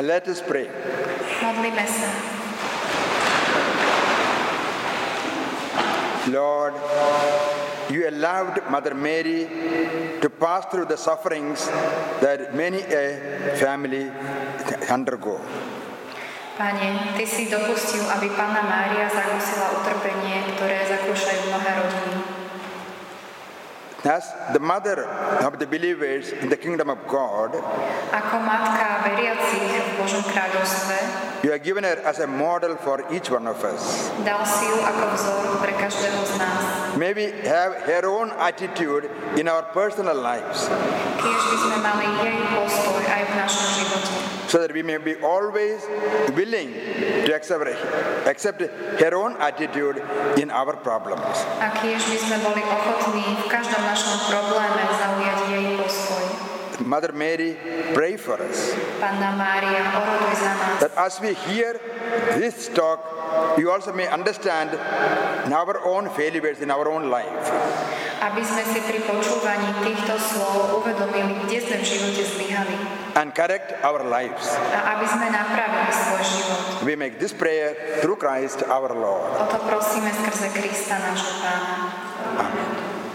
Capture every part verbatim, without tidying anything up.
Let us pray. Modlíme sa. Lord, you allowed Mother Mary to pass through the sufferings that many a family undergo. Pane, Ty si dopustil, aby Panna Mária zakúsila utrpenie, ktoré zakúšajú mnohé rodiny. As the mother of the believers in the kingdom of God, Ako matka veriacich v Božom kráľovstve, you have given her as a model for each one of us. dal si ju ako vzor pre každého z nás. May we have her own attitude in our personal lives, Kiež by sme mali jej postoj aj v našom živote. so that we may be always willing to accept, accept her own attitude in our problems. A kiež by sme boli ochotní v každom našom probléme zaujať jej postoj. Mother Mary, pray for us, Panna Mária, oroduj za nás. that as we hear this talk, you also may understand our own failures in our own life. Aby sme si pri počúvaní týchto slov uvedomili, kde sme v živote zlyhali. And correct our lives. A aby sme napravili svoj život. We make this prayer through Christ our Lord. O to prosíme skrze Krista, nášho Pána. Amen.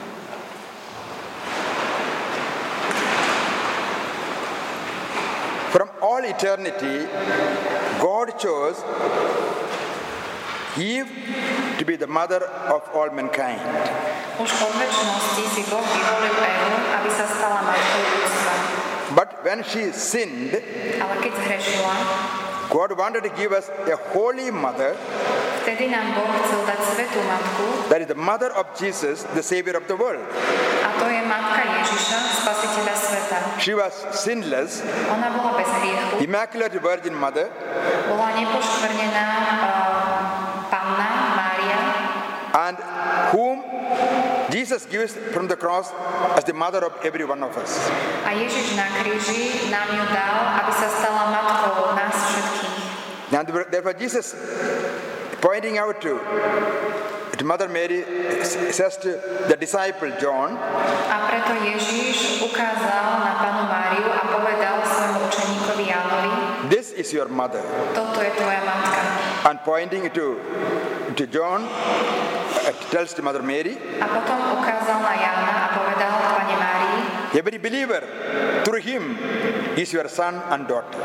From all eternity, God chose Eve to be the mother of all mankind. Už od večnosti si Boh vyvolil Evu, aby sa stala matkou ľudstva. But when she sinned, Ale keď zhrešila, God wanted to give us a holy mother, vtedy nám Boh chcel dať svätú matku, that is the mother of Jesus, the Savior of the world. a to je matka Ježiša, spasiteľa sveta. She was sinless, Ona bola bez hriechu, Immaculate Virgin Mother, bola nepoškvrnená uh, Panna Mária, and whom Jesus gives from the cross as the mother of every one of us. a Ježiš na kríži nám ju dal, aby sa stala matkou nás všetkých. And therefore Jesus, pointing out to, to Mother Mary, says to the disciple John, A preto Ježiš ukázal na Pannu Máriu a povedal svojmu učeníkovi Jánovi: this is your mother. Toto je tvoja matka. And pointing to, to John, uh, tells to Mother Mary, A potom ukázal na Jána a povedal Pane Márii: every believer through him is your son and daughter.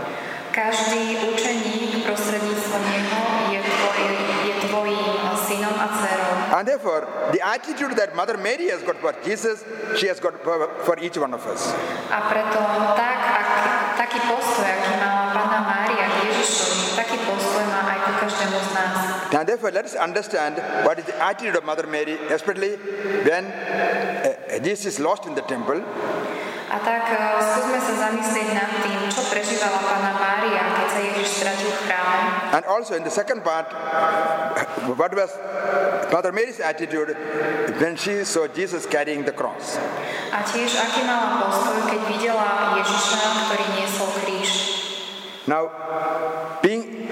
Každý učeník prostredníctvom neho je, tvoj, je tvojím synom a dcerou. And therefore, the attitude that Mother Mary has got for Jesus, she has got for, for each one of us. A preto tak, ak, taký postoj, aký mala Panna Mária k Ježišovi, taký postoj má aj ku každému z nás. And therefore, let us understand what is the attitude of Mother Mary, especially when uh, Jesus is lost in the temple. A tak uh, skúsme sa zamyslieť nad tým, čo prežívala Panna Mária, keď sa Ježiš stratil v chráme. And also in the second part, what was Mother Mary's attitude when she saw Jesus carrying the cross. A tiež, aký mala postoj, keď videla Ježiša, ktorý niesol kríž. Now, being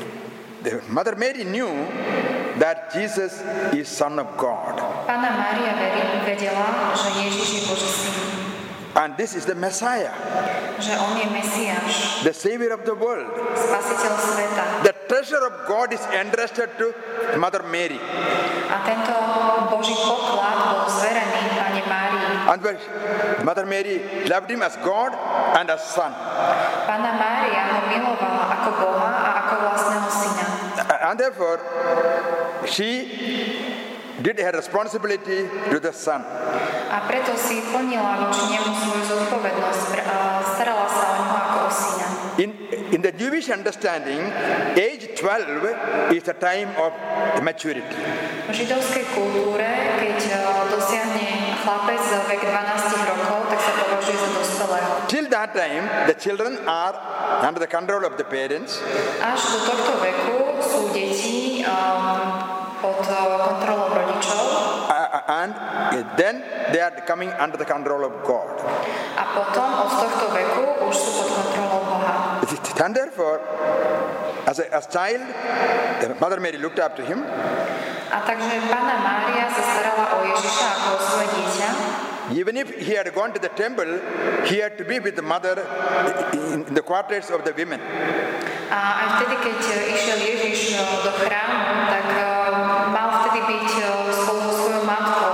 Mother Mary knew that Jesus is Son of God. Panna Mária vedela, že Ježiš je Boží syn. And this is the Messiah, Že on je Mesiáš, the Savior of the world. spasiteľ sveta. The treasure of God is entrusted to Mother Mary. A tento Boží poklad bol zverený Pane Márii. And when Mother Mary loved him as God and as Son. Panna Mária ho milovala ako Boha a ako vlastného syna. And therefore, she did her responsibility to the Son. A preto si plnila voči nemu svoju zodpovednosť, starala sa o ňoho ako o syna. In, in the Jewish understanding, age twelve is the time of maturity. V židovskej kultúre, keď dosiahne chlapec vek dvanásť rokov, tak sa považuje za dospelého. Till that time, the children are under the control of the parents. Až do tohto veku sú deti um, pod kontrolou rodičov. Uh, and then they are coming under the control of God. A potom od tohto veku už sú pod kontrolou Boha. And therefore, as a as child, Mother Mary looked up to him. A takže Panna Mária sa starala o Ježiša ako o svoje dieťa. Even if he had gone to the temple, he had to be with the mother in the quarters of the women. A aj vtedy, keď išiel Ježiš do chrámu, tak mal vtedy byť spolu so svojou matkou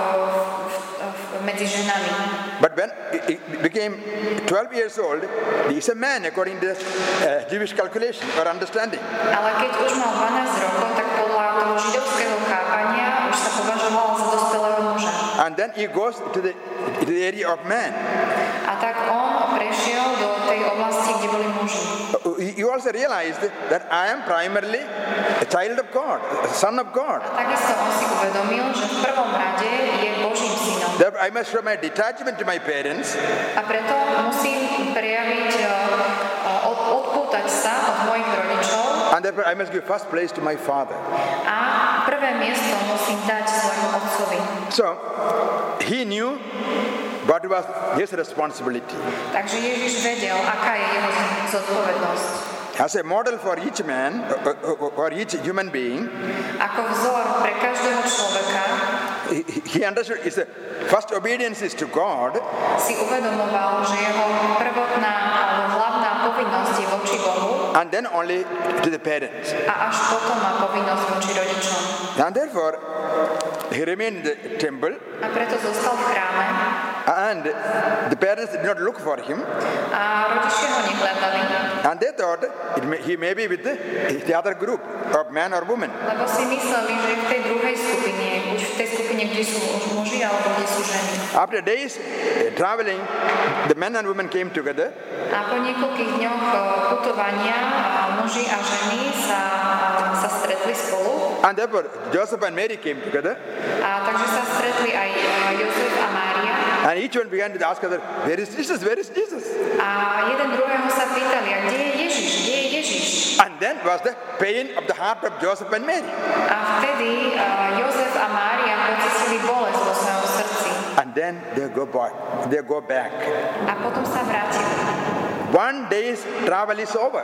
medzi ženami. But when he became twelve years old, he is a man according to uh, Jewish calculation or understanding. Ale keď už mal dvanásť rokov, tak podľa toho židovského chápania už sa považoval za dospelého muža. And then he goes to the, to the area of man. A tak on prešiel do tej oblasti, kde boli muži. You also realized that I am primarily a child of God, a son of God. A takisto on si uvedomil, že v prvom rade je Božím synom. Therefore, I must show my detachment to my parents. A preto musím prejaviť, od, odpútať sa od mojich rodičov. And therefore, I must give first place to my father. A prvé miesto musím dať svojmu otcovi. So, he knew what was his responsibility. Takže Ježiš vedel, aká je jeho zodpovednosť. As a model for each man, or each human being, ako vzor pre každého človeka, he understood his first obedience is to God. Si uvedomoval, že jeho prvotná alebo hlavná povinnosť je voči Bohu. And then only to the parents. A až potom má povinnosť voči rodičom. And therefore, he remained in the temple. A preto zostal v chráme. And the parents did not look for him. A rodičia ho nehľadali. And they thought it may, he may be with the, the other group of man or woman. Lebo si mysleli, že v tej druhej skupine, buď v tej skupine, kde sú muži, alebo kde sú ženy. After days uh, traveling, the men and women came together. A po niekoľkých dňoch putovania muži a ženy sa, sa stretli spolu. And therefore, Joseph and Mary came together. A takže sa stretli aj Jozef a Mária. And each one began to ask other, where is Jesus? Where is Jesus? A jeden druhého sa pýtali, a kde je Ježiš? Kde je Ježiš? And then was the pain of the heart of Joseph and Mary. A vtedy uh, Jozef a Mária pocítili bolesť vo svojom srdci. And then they go back. They go back. A potom sa vrátili. One day's travel is over.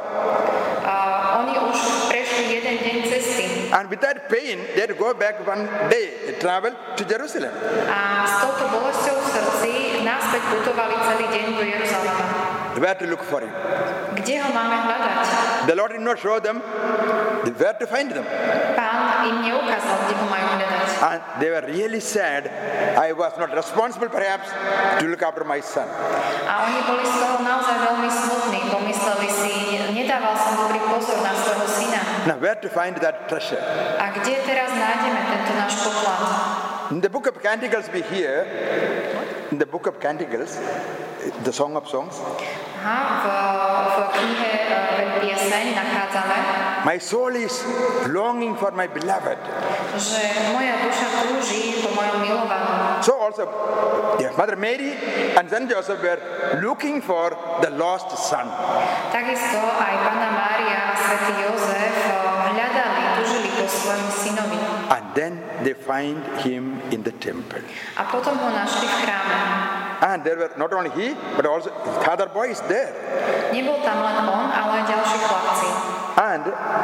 Uh, oni už prešli jeden deň cesty. And with that pain, they had to go back one day, travel to Jerusalem. A s touto bolesťou v srdci náspäť putovali celý deň do Jeruzalema. Where to look for him? Kde ho máme hľadať? The Lord did not show them where to find them. Pán im neukázal, kde ho majú hľadať. And they were really sad. I was not responsible perhaps to look after my son. A oni boli z toho naozaj veľmi smutní. Pomysleli si, nedával som dobrý pozor na svojho syna. Now where to find that treasure? A kde teraz nájdeme tento náš poklad? In the book of Canticles we hear, in the book of Canticles, the Song of Songs, Aha, v, v knihe uh, Pieseň nachádzame, my soul is longing for my beloved. Že moja duša túži po mojom milovanom. So also, yeah, Mother Mary and Saint Joseph were looking for the lost son. Takisto aj Panna Mária a svätý Jozef hľadali, túžili po svojom synovi. And then they find him in the temple. A potom ho našli v chráme. And there were not only he, but also the other boys there. Nebol tam len on, ale aj ďalší chlapci. And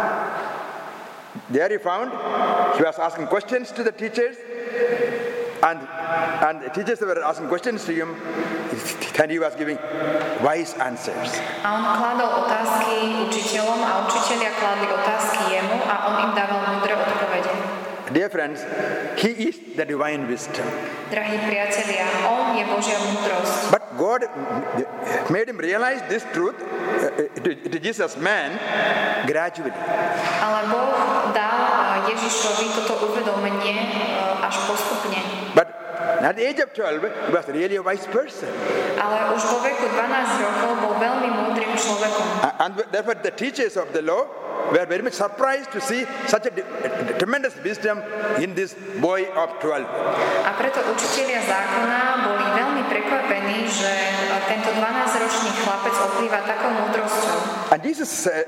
there he found, he was asking questions to the teachers, and and the teachers were asking questions to him, and he was giving wise answers. A on kladol otázky učiteľom a učitelia kladli otázky jemu a on im dával múdre odpovede. Dear friends, he is the divine wisdom. Drahí priatelia, on je Božia múdrosť. But God made him realize this truth to, to Jesus man gradually. Ale Boh dal Ježišovi toto uvedomenie až postupne. But at the age of twelve, he was really a wise person. Ale už vo veku dvanásť rokov bol veľmi múdrym človekom. And therefore the teachers of the law were very much surprised to see such a tremendous wisdom in this boy of twelve. A preto učitelia zákona boli veľmi prekvapení, že tento dvanásťročný chlapec oplýva takou múdrosťou. And Jesus uh,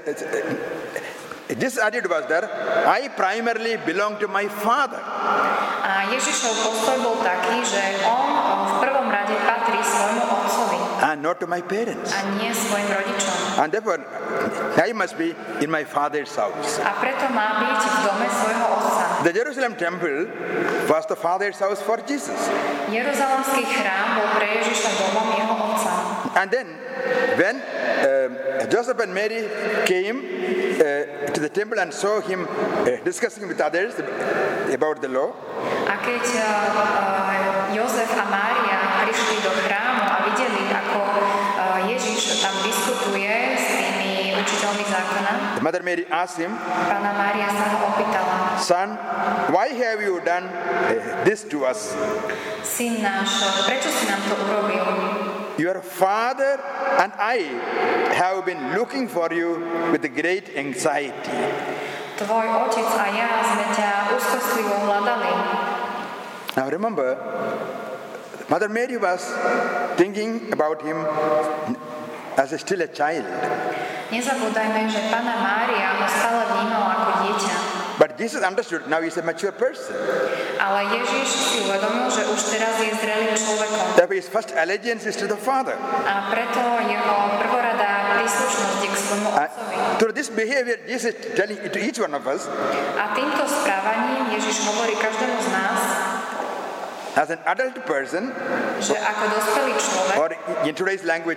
this attitude was there, I primarily belong to my father. A Ježišov postoj bol taký, že on v prvom rade patrí svojmu otcovi. and not to my parents. a nie svojim rodičom. And therefore, I must be in my father's house. A preto má byť v dome svojho otca. The Jerusalem temple was the father's house for Jesus. Jeruzalemský chrám bol pre Ježiša domom jeho otca. And then, when uh, Joseph and Mary came uh, to the temple and saw him uh, discussing with others about the law, A keď uh, Jozef a Mária prišli do chrámu a videli, ako uh, Ježiš tam diskutuje s tými učiteľmi zákona, the Mother Mary asked him, Panna Mária sa ho opýtala: "Son, why have you done uh, this to us? Syn náš, prečo si nám to urobil? Your father and I have been looking for you with great anxiety." Tvoj otec a ja sme ťa úzkostlivo hľadali. Now remember, Mother Mary was thinking about him as a still a child. Nezabúdajme, že Panna Mária ho stále vnímala ako dieťa. But Jesus understood now he's a mature person. Ale Ježiš si uvedomil, že už teraz je zrelým človekom. Therefore his first allegiance is to the Father. A preto jeho prvoradá príslušnosť je k svojmu Uh, otcovi. through this behavior, Jesus is telling it to each one of us, A týmto správaním Ježiš hovorí každému z nás, as an adult person, že ako dospelý človek, or in today's language,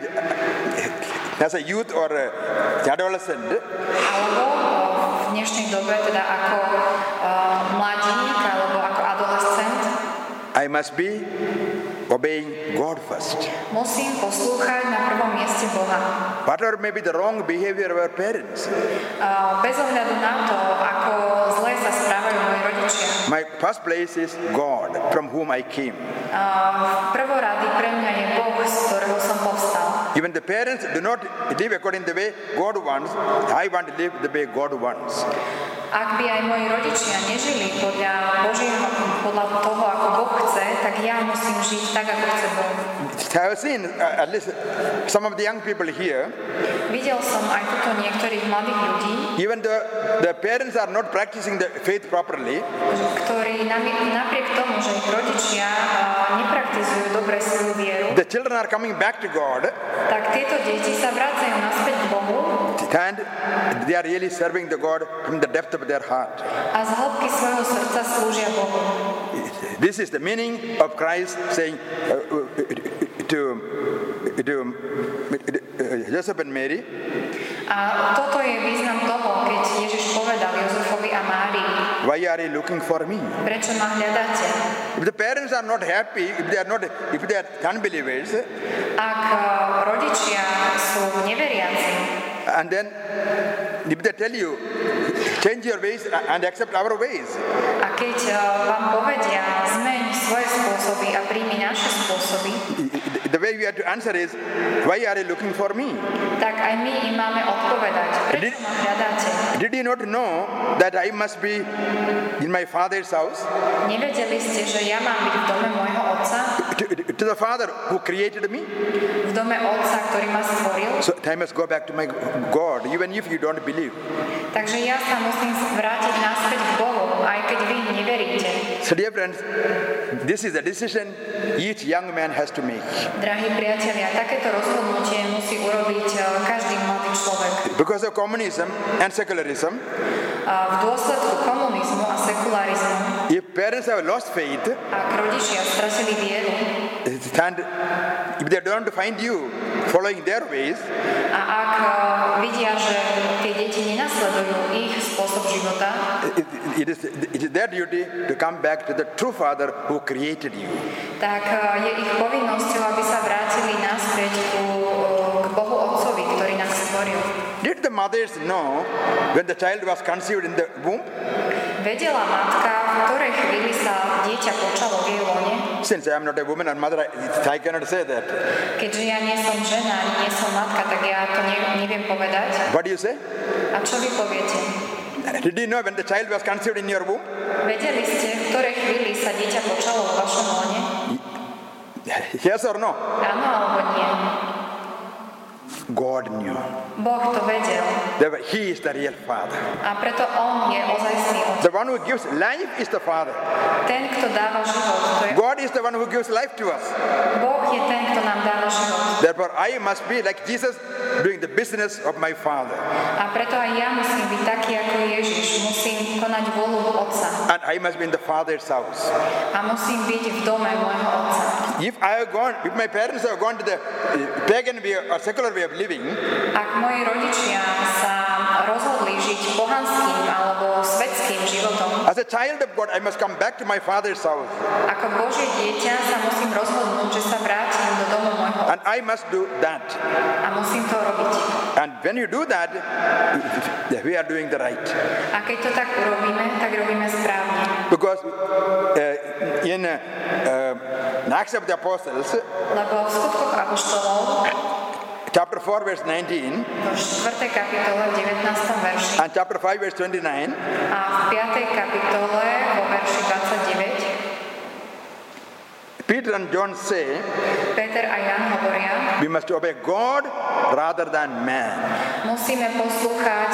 as a youth or a adolescent, alebo v dnešnej dobe teda ako uh, mladík alebo ako adolescent, I must be obeying God first. musím poslúchať na prvom mieste Boha. Whatever may be the wrong behavior of our parents, Uh, bez ohľadu na to, ako zle sa správajú moji rodičia. my first place is God, from whom I came. Uh, prvorady pre mňa je Boh, z ktorého som povstal. Even the parents do not live according to the way God wants, I want to live the way God wants. Ak by aj moji rodičia nežili podľa Božieho, podľa toho, ako Boh chce, tak ja musím žiť tak, ako chce Boh. I have seen uh, at least some of the young people here, Videl som aj tuto niektorých mladých ľudí, even though the parents are not practicing the faith properly, ktorí nami- napriek tomu, že ich rodičia uh, nepraktizujú dobre svoju vieru, the children are coming back to God tak tieto deti sa vracajú naspäť k Bohu and they are really serving the God from the depth of their heart. a z hĺbky svojho srdca slúžia Bohu. This is the meaning of Christ saying uh, to, to uh, Joseph and Mary, A toto je význam toho, keď Ježiš povedal Jozefovi a Márii: why are you looking for me? Prečo ma hľadáte? If the parents are not happy, if they are not, if they are unbelievers, Ak uh, rodičia sú neveriaci, and then if they tell you, change your ways and accept our ways, a keď uh, vám povedia, zmeň svoje spôsoby a príjmi naše spôsoby, the way we have to answer is, why are you looking for me? tak aj my im máme odpovedať, prečo ma hľadáte? Did you not know that I must be in my father's house? Nevedeli ste, že ja mám byť v dome môjho otca, To, to the Father who created me? v dome otca, ktorý ma stvoril? So I must go back to my God, even if you don't believe. Takže ja sa musím vrátiť naspäť k Bohu, aj keď vy neveríte. So dear friends, this is a decision each young man has to make. Drahí priatelia, takéto rozhodnutie musí urobiť uh, každý mladý človek. Because of communism and secularism, A v dôsledku komunizmu a sekularizmu, if parents have lost faith, ak rodičia stratili vieru and if they don't find you following their ways, a ak uh, vidia, že tie deti nenasledujú ich spôsob života, it, it, is, it is their duty to come back to the true Father who created you. tak uh, je ich povinnosťou, aby sa vrátili naspäť ku, uh, k Bohu Otcovi, ktorý nás stvoril. Did the mothers know when the child was conceived in the womb? Vedela matka, v ktorej chvíli sa dieťa počalo v jej lone? Since I am not a woman and mother, I, I cannot say that. Keďže ja nie som žena, ani nie som matka, tak ja to ne, neviem povedať. What do you say? A čo vy poviete? Did you know when the child was conceived in your womb? Vedeli ste, v ktorej chvíli sa dieťa počalo vo vašom lone? Yes or no? Áno alebo nie? God knew. Boh to vedel. Therefore, He is the real Father. A preto on je ozajstný otec. The one who gives life is the Father. Ten, kto dáva život, to je God is the one who gives life to us. Boh je ten, kto nám dáva život. Therefore, I must be like Jesus, doing the business of my Father. A preto aj ja musím byť taký ako Ježiš. Musím konať vôľu Otca. And I must be in the Father's house. A musím byť v dome môjho Otca. If I have gone, if my parents have gone to the pagan way or secular way of living, Ak moji rodičia sa rozhodli žiť pohanským alebo svetským životom, as a child of God, I must come back to my Father's house. ako Božie dieťa sa musím rozhodnúť, že sa vrátim do domu môjho Otca. And I must do that. A musím to robiť. And when you do that, we are doing the right. A keď to tak urobíme, tak robíme správne. Because uh, in uh, uh, Acts of the Apostles, Lebo v skutkoch apoštolov chapter four, verse nineteen, v štvrtej kapitole v devätnástom verši and chapter five, verse twenty-nine, a v piatej kapitole vo verši dvadsaťdeväť Peter and John say, Peter a Jan hovoria, we must obey God rather than man. musíme poslúchať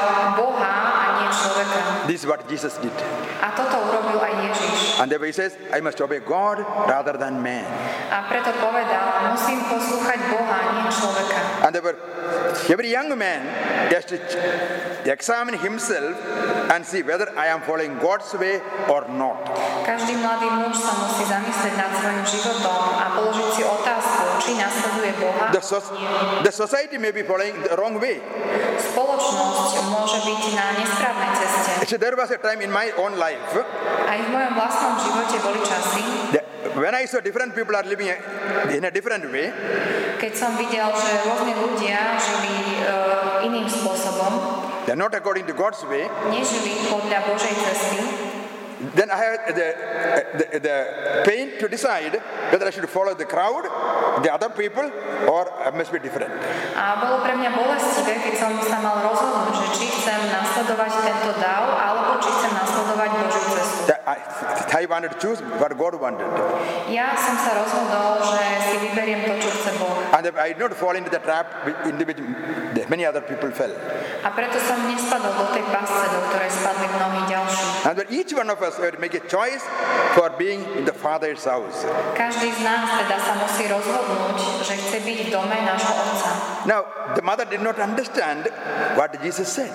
Boha a nie človeka. This is what Jesus did. A toto urobil aj Ježiš. And therefore he says, I must obey God rather than man. A preto povedal, musím poslúchať Boha a nie človeka. And therefore, every young man has to examine himself and see whether I am following God's way or not. Každý mladý muž sa musí zamyslieť nad svojim životom a položiť si otázku, či nasleduje Boha. The, so- the society may be following the wrong way. Spoločnosť môže byť na nesprávnej ceste. So there was a time in my own life Aj v mojom vlastnom živote boli časy, that when I saw different people are living in a different way, keď som videl, že rôzne ľudia žili uh, iným spôsobom, they're not according to God's way, nežili podľa Božej cesty, then I had the, the, the pain to decide whether I should follow the crowd, the other people, or I must be different. a bolo pre mňa bolestivé, keď som sa mal rozhodnúť, že či chcem nasledovať tento dav, alebo či chcem nasledovať Božiu cestu. That I, I wanted to choose what God wanted. Ja som sa rozhodol, že si vyberiem to, čo chce Boh. And I did not fall into the trap into which many other people fell. A preto som nespadol do tej pasce, do ktorej spadli mnohí ďalší. And that each one of us have to make a choice for being in the Father's house. Každý z nás teda sa musí rozhodnúť, že chce byť v dome nášho Otca. Now, the mother did not understand what Jesus said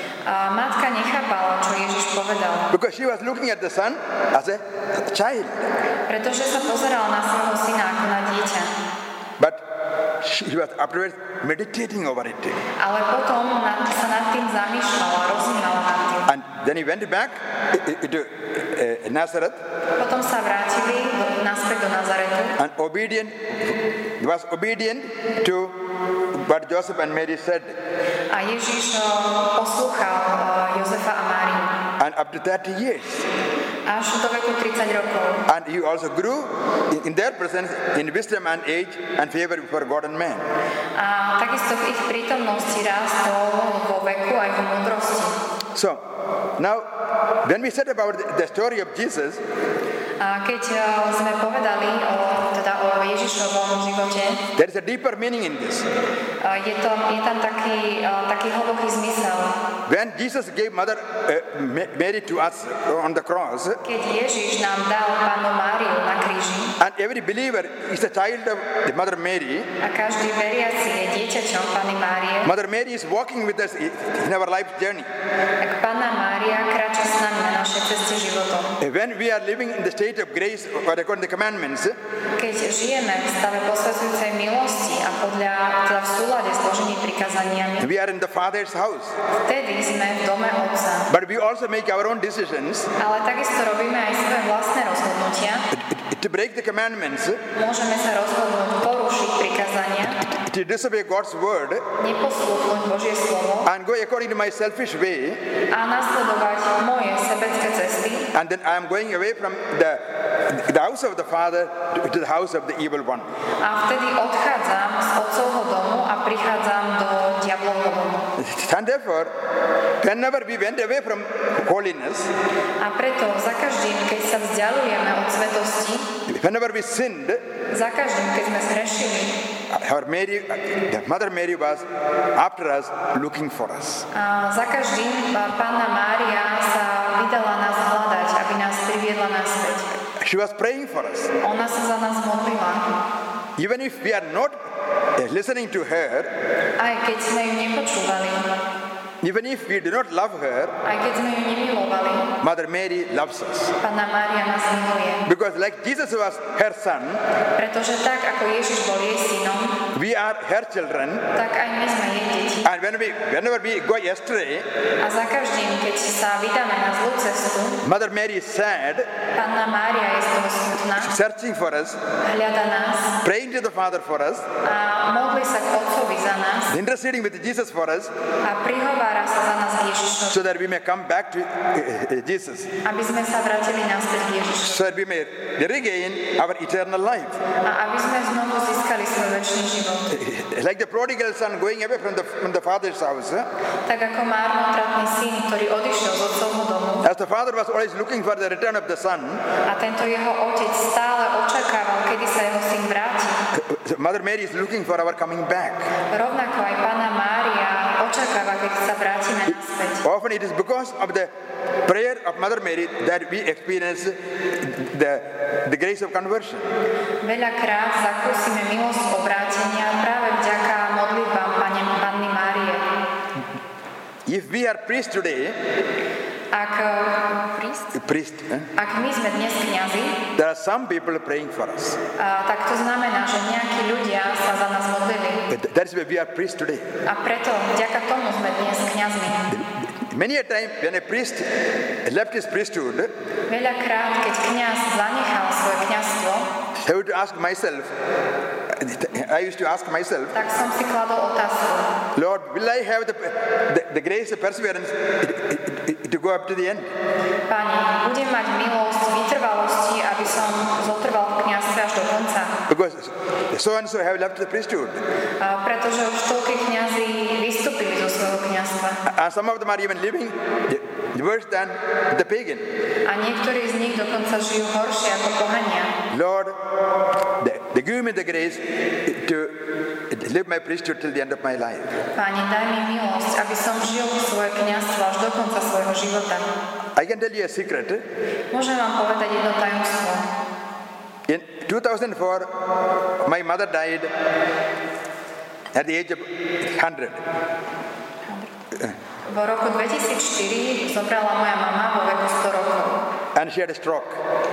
A matka nechápala, čo Ježiš povedal, because she was looking at the son as a child. pretože sa pozerala na svojho syna ako na dieťa. But she was afterwards meditating over it. Ale potom nad, sa nad tým zamýšľala, rozmýšľala nad tým. And then he went back to uh, Nazareth Potom sa vrátili do, naspäť do Nazaretu and obedient, he was obedient to what Joseph and Mary said. a Ježiš uh, poslúchal uh, Jozefa a Máriu And up to thirty years. až do veku tridsať rokov. And he also grew in, in their presence in wisdom and age and favor before God and man. A takisto v ich prítomnosti rástol vo veku aj v múdrosti. So, now, when we said about the, the story of Jesus, A keď uh, sme povedali o, teda o Ježišovom živote, there is a deeper meaning in this. uh, je, to, je tam taký, uh, taký hlboký zmysel. When Jesus gave Mother uh, Ma- Mary to us on the cross, Keď Ježiš nám dal Pannu Máriu na kríži and every believer is a child of the Mother Mary, a každý veriaci je dieťaťom Panny Márie, Mother Mary is walking with us in our life's journey. tak Panna Mária kráča s nami na našej ceste životom. When we are living in the state of grace or according to the commandments, Keď žijeme v stave posvedzujúcej milosti a podľa, teda v súlade s Božími prikazaniami, we are in the Father's house. vtedy sme v dome Otca. But we also make our own decisions Ale takisto robíme aj svoje vlastné rozhodnutia. to break the commandments, Môžeme sa rozhodnúť porušiť prikazania, to disobey God's word, neposlúchnuť Božie slovo and go according to my selfish way, a nasledovať moje sebecké cesty. and then I am going away from the, the house of the Father to the house of the evil one. A vtedy odchádzam z Otcovho domu a prichádzam do diablovho domu. And therefore, whenever we went away from holiness, A preto za každým, keď sa vzdialujeme od svetosti, whenever we sinned, za každým, keď sme zhrešili, Our Mary, the Mother Mary was after us, looking for us. A za každým Panna Mária sa vydala nás hľadať, aby nás priviedla naspäť. She was praying for us. Ona sa za nás modlila. Even if we are not listening to her, Aj keď sme ju nepočúvali, even if we do not love her, aj keď sme ju nemilovali, Mother Mary loves us. Panna Mária nás miluje. Because like Jesus was her son, Pretože tak, ako Ježiš bol jej synom, we are her children. tak aj my sme jej deti. And when we, whenever we go astray, A za každým, keď sa vydáme na zlú cestu, Mother Mary is sad, Panna Mária je z toho smutná, searching for us, hľada nás praying to the Father for us, a modlí sa k Otcovi za nás interceding with Jesus for us, a prihovára sa za nás k Ježišovi, so that we may come back to uh, Jesus, aby sme sa vrátili naspäť k Ježišovi so that we may regain our eternal life. a aby sme znovu získali svoj večný život. Like the prodigal son going away from the, from the father's house, eh? Tak ako márnotratný syn, ktorý odišiel z otcovho domu As the father was always looking for the return of the son, a tento jeho otec stále očakával, kedy sa jeho syn vráti. Mother Mary is looking for our coming back. Rovnako aj Panna Mária očakáva, keď sa vrátime naspäť. Often it is because of the prayer of Mother Mary that we experience the, the grace of conversion. Veľakrát zakúsime milosť obrátenia práve vďaka modlitbám Pane Panny Márie. If we are priests today, Ak, priest? priest, eh? Ak my sme dnes kňazi, there are some people praying for us. a, tak to znamená, že nejakí ľudia sa za nás modlili. But that is why we are priests today. A preto vďaka tomu sme dnes kňazmi. Many a time when a priest left his priesthood, Veľakrát, keď kňaz zanechal svoje kňazstvo, I would ask myself, I used to ask myself, tak som si kladol otázku. Lord, will I have the, the, the grace, the perseverance to go up to the end? Pani, budem mať milosť vytrvalosti, aby som zotrval v kňazstve až do konca. Because so and so have left the priesthood. A pretože už toľkí kňazi vystúpili zo svojho kňazstva. And some of them are even living worse than the pagan. A niektorí z nich dokonca žijú horšie ako pohania. Lord, the, the give me the grace to live my priesthood till the end of my life. Pani, daj mi milosť, aby som žil svoje kňazstvo až do konca svojho života. I can tell you a secret. Môžem vám povedať jedno tajomstvo. In two thousand four, my mother died at the age of one hundred. V roku dvetisícštyri zobrala moja mama vo veku sto rokov. And she had a stroke.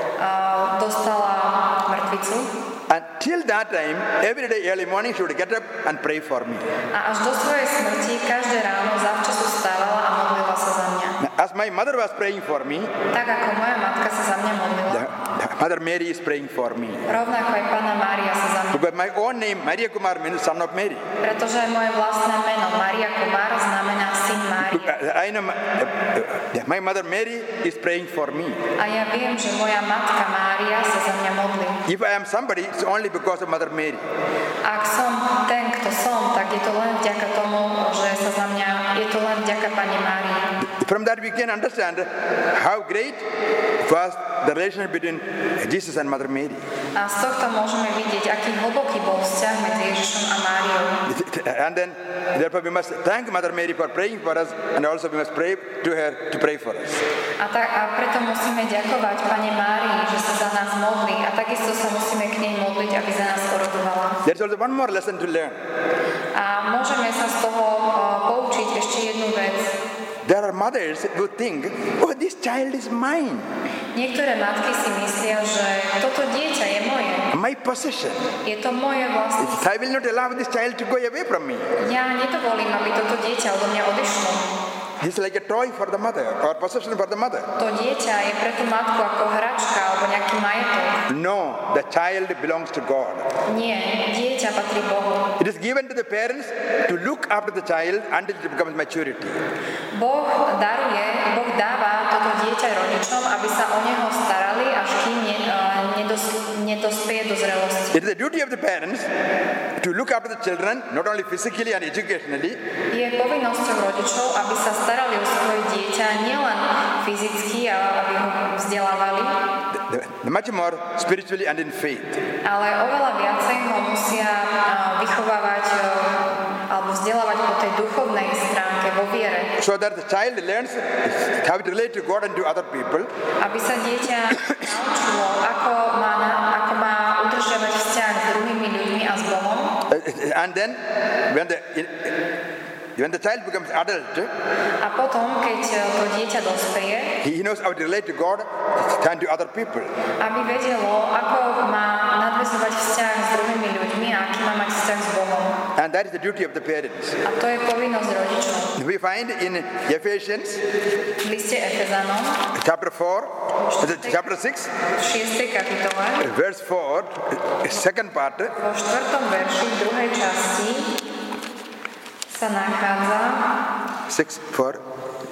A dostala mŕtvicu. And till that time, every day early morning, she would get up and pray for me. A až do svojej smrti každé ráno zavčasu stávala a modlila sa za mňa. As my mother was praying for me, Tak ako moja matka sa za mňa modlila, the, the Mother Mary is praying for me. rovnako aj Panna Mária sa za mňa. Because my own name, Maria Kumar, means son of Mary. Pretože aj moje vlastné meno Maria Kumar znamená syn Márie. I know my, uh, my mother Mary is praying for me. A ja viem, že moja matka Mária sa za mňa modlí. If I am somebody, it's only because of Mother Mary. Ak som ten, kto som, tak je to len vďaka tomu, že sa za mňa, je to len vďaka Pani Márii. From that we can understand how great was the relationship between Jesus and Mother Mary. A z tohto môžeme vidieť, aký hlboký bol vzťah medzi Ježišom a Máriou. And then, therefore, we must thank Mother Mary for praying for us, and also we must pray to her to pray for us. A, tak, a preto musíme ďakovať Pane Márii, že sa za nás modlí a takisto sa musíme k nej modliť, aby za nás orodovala. There's also one more lesson to learn. A môžeme sa z toho uh, poučiť ešte jednu vec. There are mothers who think, oh, this child is mine, Niektoré matky si myslia, že toto dieťa je moje. my possession. Je to moje vlastníctvo. I will not allow this child to go away from me. Ja nedovolím, aby toto dieťa odo mňa odišlo. This is like a toy for the mother or possession for the mother. To dieťa je pre tú matku ako hračka alebo nejaký majetok. No, the child belongs to God. Nie, dieťa patrí Bohu. It is given to the parents to look after the child until it becomes maturity. Boh daruje, Boh dáva toto dieťa rodičom, aby sa o neho starali, až kým ne, uh, nedos, nedospie do zrelosti. It is the duty of the parents to look after the children, not only physically and educationally, Je povinnosťou rodičov, aby sa starali o svoje dieťa nielen fyzicky, ale aby ho vzdelávali, much more spiritually and in faith. Ale oveľa viacej ho musia uh, vychovávať uh, alebo vzdelávať po tej duchovnej stránke, vo viere. So that the child learns how to relate to God and to other people. Aby sa dieťa naučilo, ako má, ako má udržiavať vzťah s druhými ľuďmi a s Bohom. And then when the when the child becomes adult, a potom, keď to dieťa dospeje, he knows how to relate to God and to other people. Aby vedelo, ako má nadväzovať vzťah s druhými ľuďmi a aký má mať vzťah s Bohom. And that is the duty of the parents. A to je povinnosť rodičov. We find in Ephesians, v liste Efezanom, chapter four, chapter six, v šiestej kapitole, verse four, second part, vo štvrtom verši druhej časti sa nachádza six four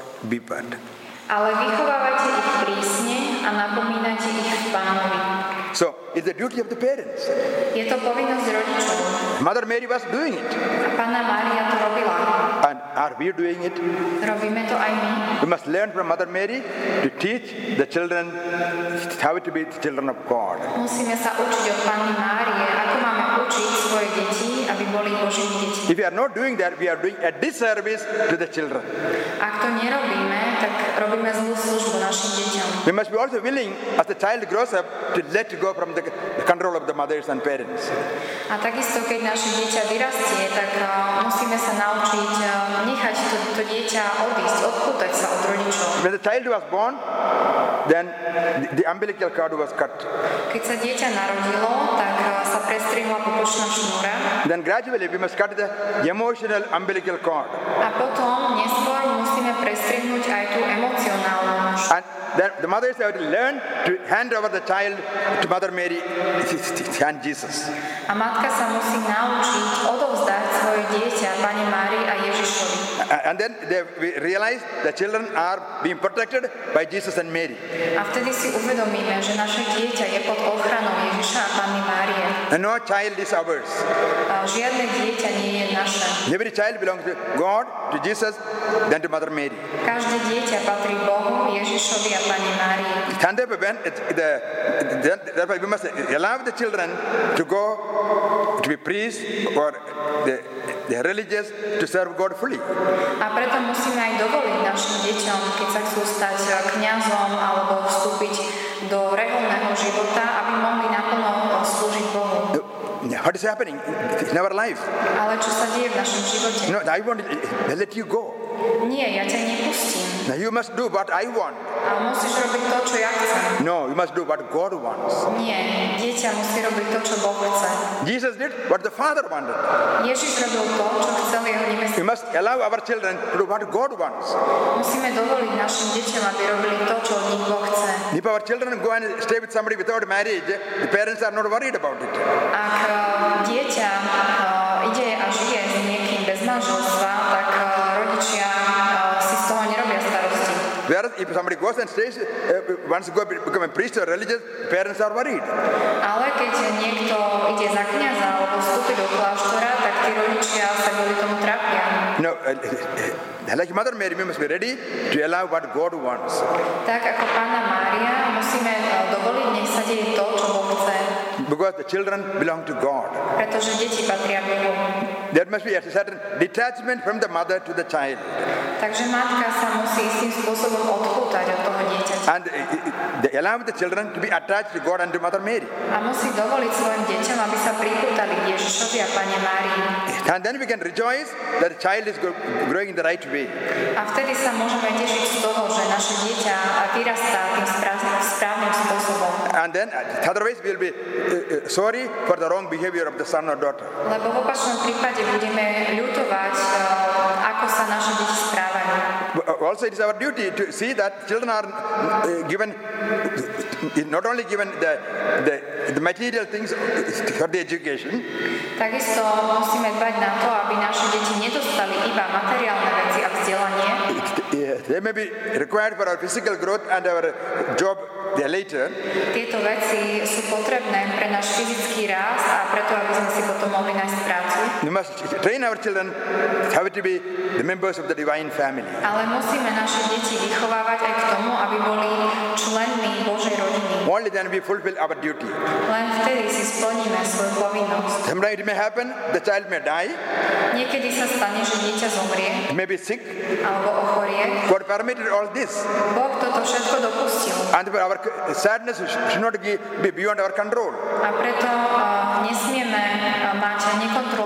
B part. Ale vychovávate ich prísne a napomínate ich v Pánovi. So, it's the duty of the parents. Je to povinnosť rodičov. Mother Mary was doing it. A Panna Mária to robila. And are we doing it? Robíme to aj my. We must learn from Mother Mary to teach the children how to be the children of God. Musíme sa učiť od Panny Márie, ako máme učiť svoje deti, aby boli Božími deťmi. If we are not doing that, we are doing a disservice to the children. Ak to nerobíme, tak robíme zlú službu našim deťom. We must be also willing, as the child grows up, to let go from the control of the mothers and parents. A takisto, keď naše dieťa vyrastie, tak uh, musíme sa naučiť uh, nechať to, to dieťa odísť, odpútať sa od rodičov. When the child was born, then the, the umbilical cord was cut. Keď sa dieťa narodilo, tak uh, sa prestrihla pupočná šnúra. Then gradually we must cut the emotional umbilical cord. A potom neskôr musíme prestrihnúť aj tú emocionálnu šnúru. And then the mothers have to learn to hand over the child to Mother Mary and Jesus. A matka sa musí naučiť odovzdať svoje dieťa Pane Márii a Ježišovi. And then they realize the children are being protected by Jesus and Mary. A vtedy si uvedomíme, že naše dieťa je pod ochranou Ježiša a Panny Márie. And no child is ours. A žiadne dieťa nie je naše. Every child belongs to God, to Jesus, then to Mother Mary. Každé dieťa patrí Bohu, Ježišovi a Panne Márii. And therefore, when it, the, then, therefore we must allow the children to go to be priests or the, the religious to serve God fully. A preto musíme aj dovoliť našim deťom, keď sa chcú stať kňazom alebo vstúpiť do reholného života, aby mohli naplno slúžiť Bohu. What is happening in our life? Ale čo sa deje v našom živote? No, I want to let you go. Nie, ja ťa nepustím. Now you must do what I want. Ale musíš robiť to, čo ja chcem. No, you must do what God wants. Nie, dieťa musí robiť to, čo Boh chce. Jesus did what the Father wanted. Ježiš robil to, čo chcel jeho nebeský. We must allow our children to do what God wants. Musíme dovoliť našim deťom, aby robili to, čo od nich Boh chce. If our children go and stay with somebody without marriage, the parents are not worried about it. Ak uh, dieťa uh, ide a žije s niekým bez manželstva, tak uh, rodičia uh, si z toho nerobia starosti. Whereas if somebody goes and stays, uh, wants to go become a priest or religious, parents are worried. Ale keď niekto ide za kňaza alebo vstúpi do kláštora, tak tí rodičia sa kvôli tomu trápia. No, uh, like Mother Mary, we must be ready to allow what God wants. Tak ako Panna Mária, musíme uh, dovoliť, nech sa deje to, čo Boh chce. Because the children belong to God. Pretože deti patria Bohu. There must be a certain detachment from the mother to the child. Takže matka sa musí istým spôsobom odpútať od toho dieťaťa. And uh, they allow the children to be attached to God and to Mother Mary. A musí dovoliť svojim deťom, aby sa pripútali k Ježišovi a Panne Márii. And then we can rejoice that the child is growing in the right way. A vtedy sa môžeme tešiť z toho, že naše dieťa vyrastá tým správnym spôsobom. And then otherwise we will be uh, uh, sorry for the wrong behavior of the son or daughter. Lebo v opačnom prípade budeme ľutovať, uh, ako sa naše deti správajú. Also, it is our duty to see that children are uh, given, not only given the, the, the material things for the education. Takisto musíme dbať na to, aby naše deti nedostali iba materiálne veci a vzdelanie, they may be required for our physical growth and our job later. Tieto veci sú potrebné pre náš fyzický rast a preto, aby sme si potom mohli nájsť prácu. We must train our children how to be the members of the divine family. Ale musíme naše deti vychovávať aj k tomu, aby boli členmi Božej rodiny. Only then we fulfill our duty. Len vtedy si splníme svoju povinnosť. Sometimes it may happen, the child may die. Niekedy sa stane, že dieťa zomrie It may be sick. alebo ochorie. God permitted all this. Boh toto všetko dopustil. And our sadness should not be beyond our control. A preto uh, nesmieme uh, mať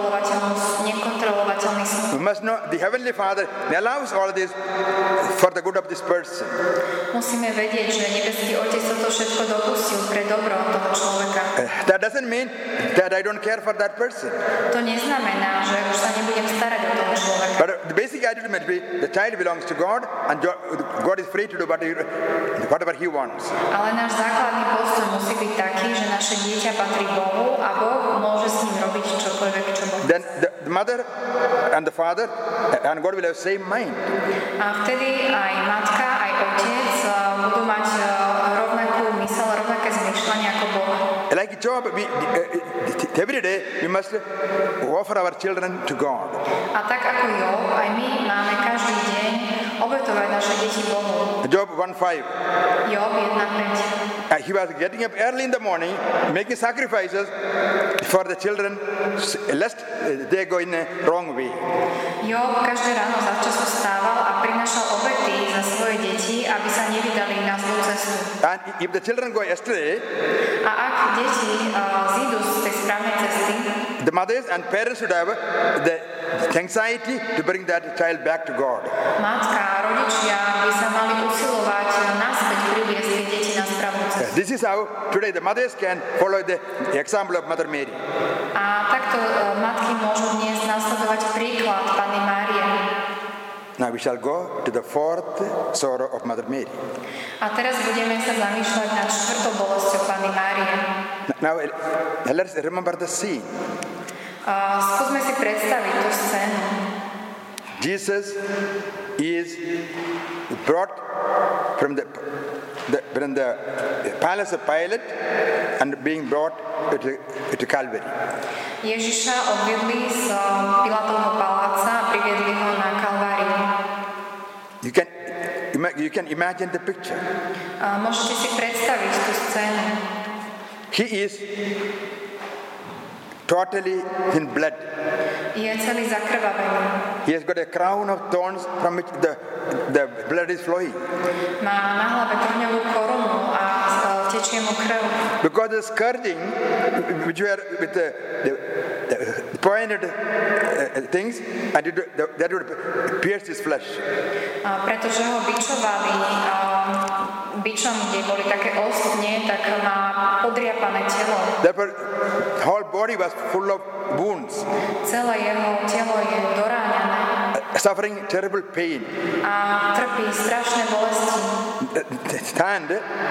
nekontrolovateľný smut. We must know the Heavenly Father allows all this for the good of this person. Musíme vedieť, že nebeský Otec toto všetko dopustil pre dobro toho človeka. Uh, that doesn't mean that I don't care for that person. To neznamená, že už sa nebudem starať o toho človeka. But the basic attitude must be the child belongs to God and God is free to do whatever he wants. Ale náš základný postoj musí byť taký, že naše dieťa patrí Bohu a Boh môže s ním robiť čokoľvek, čo Boh. Then the, the mother and the father and God will have same mind. A vtedy aj matka, aj otec budú mať rovnakú myseľ, rovnaké zmýšľanie ako Boh. Like Job, we, uh, every day we must offer our children to God. A tak ako Job, aj my máme každý deň obetovať naše deti Bohu. Job one five. Job one päť. Uh, he was getting up early in the morning, making sacrifices for the children, lest they go in a wrong way. Job každé ráno zavčasu stával a prinášal obety za svoje deti, aby sa nevydali na zlú cestu. And if the children go astray, a ak deti uh, zídu z tej správnej cesty, the mothers and parents should have the anxiety to bring that child back to God. Matka a rodičia by sa mali usilovať naspäť priviesť tie deti na správnu cestu. This is how today the mothers can follow the example of Mother Mary. A takto uh, matky môžu dnes nasledovať príklad Panny Márie. Now we shall go to the fourth sorrow of Mother Mary. A teraz budeme sa zamýšľať nad štvrtou bolesťou Panny Márie. Now let's remember the scene. Uh, skúsme si predstaviť tú scénu. Jesus is brought from the, the from the palace of Pilate and being brought to, to Calvary. Ježiša odviedli z Pilátovho paláca a priviedli ho na Kalváriu. You can you can imagine the picture. Uh, môžete si predstaviť tú scénu. He is totally in blood. Je celý zakrvavený. He has got a crown of thorns from which the, the blood is flowing. Má na hlave trňovú korunu a tečie mu krv. Because the scourging, which were with the, the, the pointed uh, things, and it, the, that would pierce his flesh. A pretože ho bičovali uh, bičom, kde boli také ostne, tak má podriapané telo. Therefore, whole body was full of wounds. Celé jeho telo je doráňané. Suffering terrible pain. A trpí strašné bolesti. And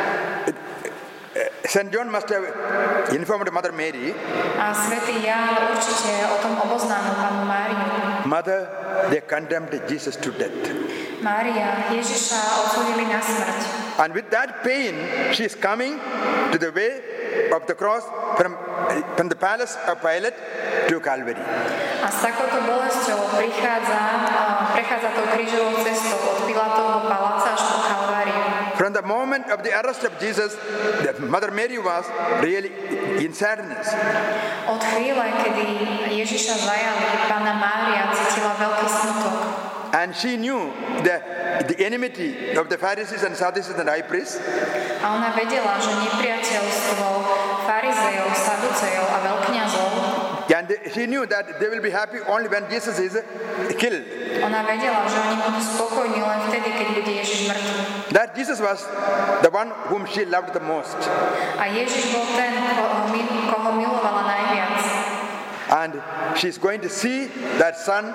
Saint John must have informed Mother Mary. A svätý Ján určite o tom oboznámil Pannu Máriu. Mother, they condemned Jesus to death. Mária, Ježiša odsúdili na smrť. And with that pain, she is coming to the way of the cross from, from the palace of Pilate to Calvary. A s takouto bolesťou prichádza, prechádza tou krížovou cestou od Pilátovho paláca až po Kalváriu. From the moment of the arrest of Jesus, the Mother Mary was really in sadness. Od chvíle, kedy Ježiša zajali, Panna Mária cítila veľký smutok. And she knew the, the enmity of the Pharisees and Sadducees and high priests. A ona vedela, že nepriateľstvo farizejov, saducejov a veľkňazov. And she knew that they will be happy only when Jesus is killed. Ona vedela, že oni budú spokojní len vtedy, keď bude Ježiš mŕtvy. That Jesus was the one whom she loved the most. A Ježiš bol ten, koho, koho milovala najviac. And she's going to see that son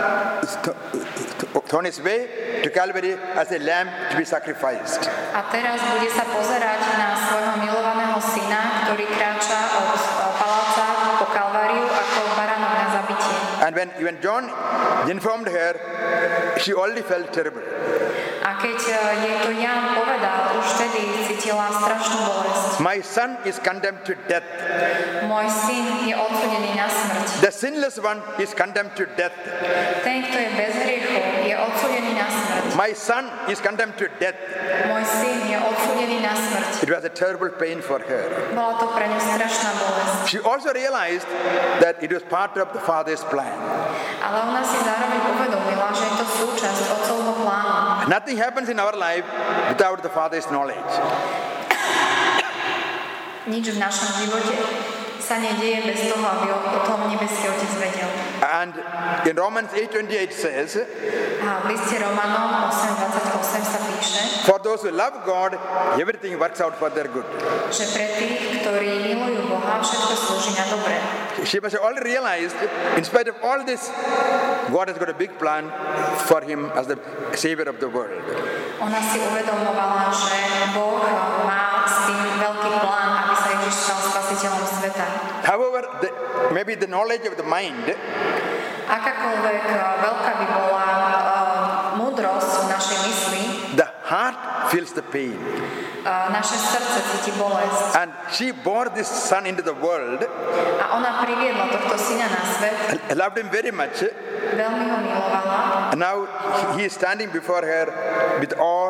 on his way to Calvary as a lamb to be sacrificed. A teraz bude sa pozerať na svojho milovaného syna, ktorý kráča od paláca po Kalváriu ako baránok na zabitie. And when, when John informed her, she already felt terrible. A keď jej to Ján povedal, už vtedy cítila strašnú bolesť. My son is condemned to death. Môj syn je odsúdený na smrť. The sinless one is condemned to death. Ten, kto je bez hriechu, je odsúdený na smrť. My son is condemned to death. Môj syn je odsúdený na smrť. It was a terrible pain for her. Bola to pre ňu strašná bolesť. She also realized that it was part of the Father's plan. Ale ona si zároveň uvedomila, že je to súčasť otcovho plánu. Nothing happens in our life without the Father's knowledge. Nič v našom živote sa nedieje bez toho, aby o tom nebeský Otec vedel. And in Romans eight twenty-eight says, A v liste Romanom osem dvadsaťosem sa píše, for those who love God, everything works out for their good. že pre tých, ktorí milujú Boha, všetko slúži na dobre. She must have already realized, in spite of all this, God has got a big plan for him as the Savior of the world. Ona si uvedomovala, že Boh má s tým veľký plán, aby sa Ježiš stal spasiteľom sveta. However, the, maybe the knowledge of the mind Akákoľvek veľká by bola uh, múdrosť v našej mysli, the heart feels the pain. uh, naše srdce cíti bolesť. And she bore this son into the world, A ona priviedla tohto syna na svet, loved him very much, veľmi ho milovala. and now he is standing before her with all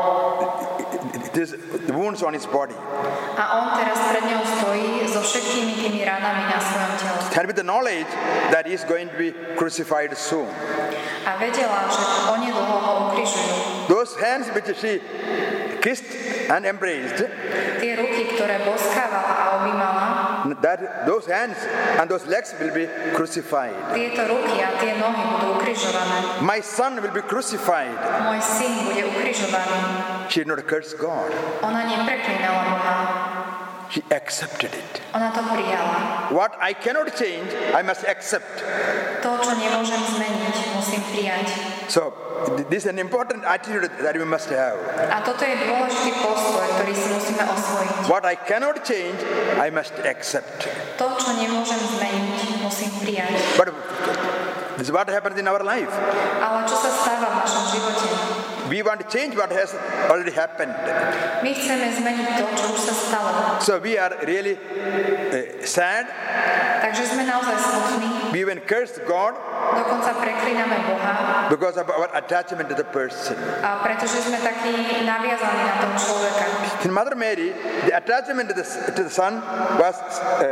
these wounds on his body. A on teraz pred ňou stojí so všetkými tými ranami na svojom tele. And with the knowledge that he is going to be crucified soon. A vedela, že onedlho ho ukrižujú. Those hands which she kissed and embraced, Tie ruky, ktoré boskávala a objímala, that those hands and those legs will be crucified. tieto ruky a tie nohy budú ukrižované. My son will be crucified. Môj syn bude ukrižovaný. She did not curse God. Ona nepreklínala Boha. She accepted it. Ona to prijala. What I cannot change, I must accept. To, čo nemôžem zmeniť, musím prijať. So this is an important attitude that we must have. A toto je dôležitý postoj, ktorý si musíme osvojiť. What I cannot change, I must accept. To, čo nemôžem zmeniť, musím prijať. But this is what happens in our life. Ale čo sa stáva v našom živote? We want to change what has already happened. My chceme zmeniť to, čo už sa stalo. So we are really uh, sad. Takže sme naozaj smutní, We even curse God dokonca preklíname Boha, because of our attachment to the person. a pretože sme takí naviazaní na tom človeka. In Mother Mary, the attachment to the, to the Son was uh,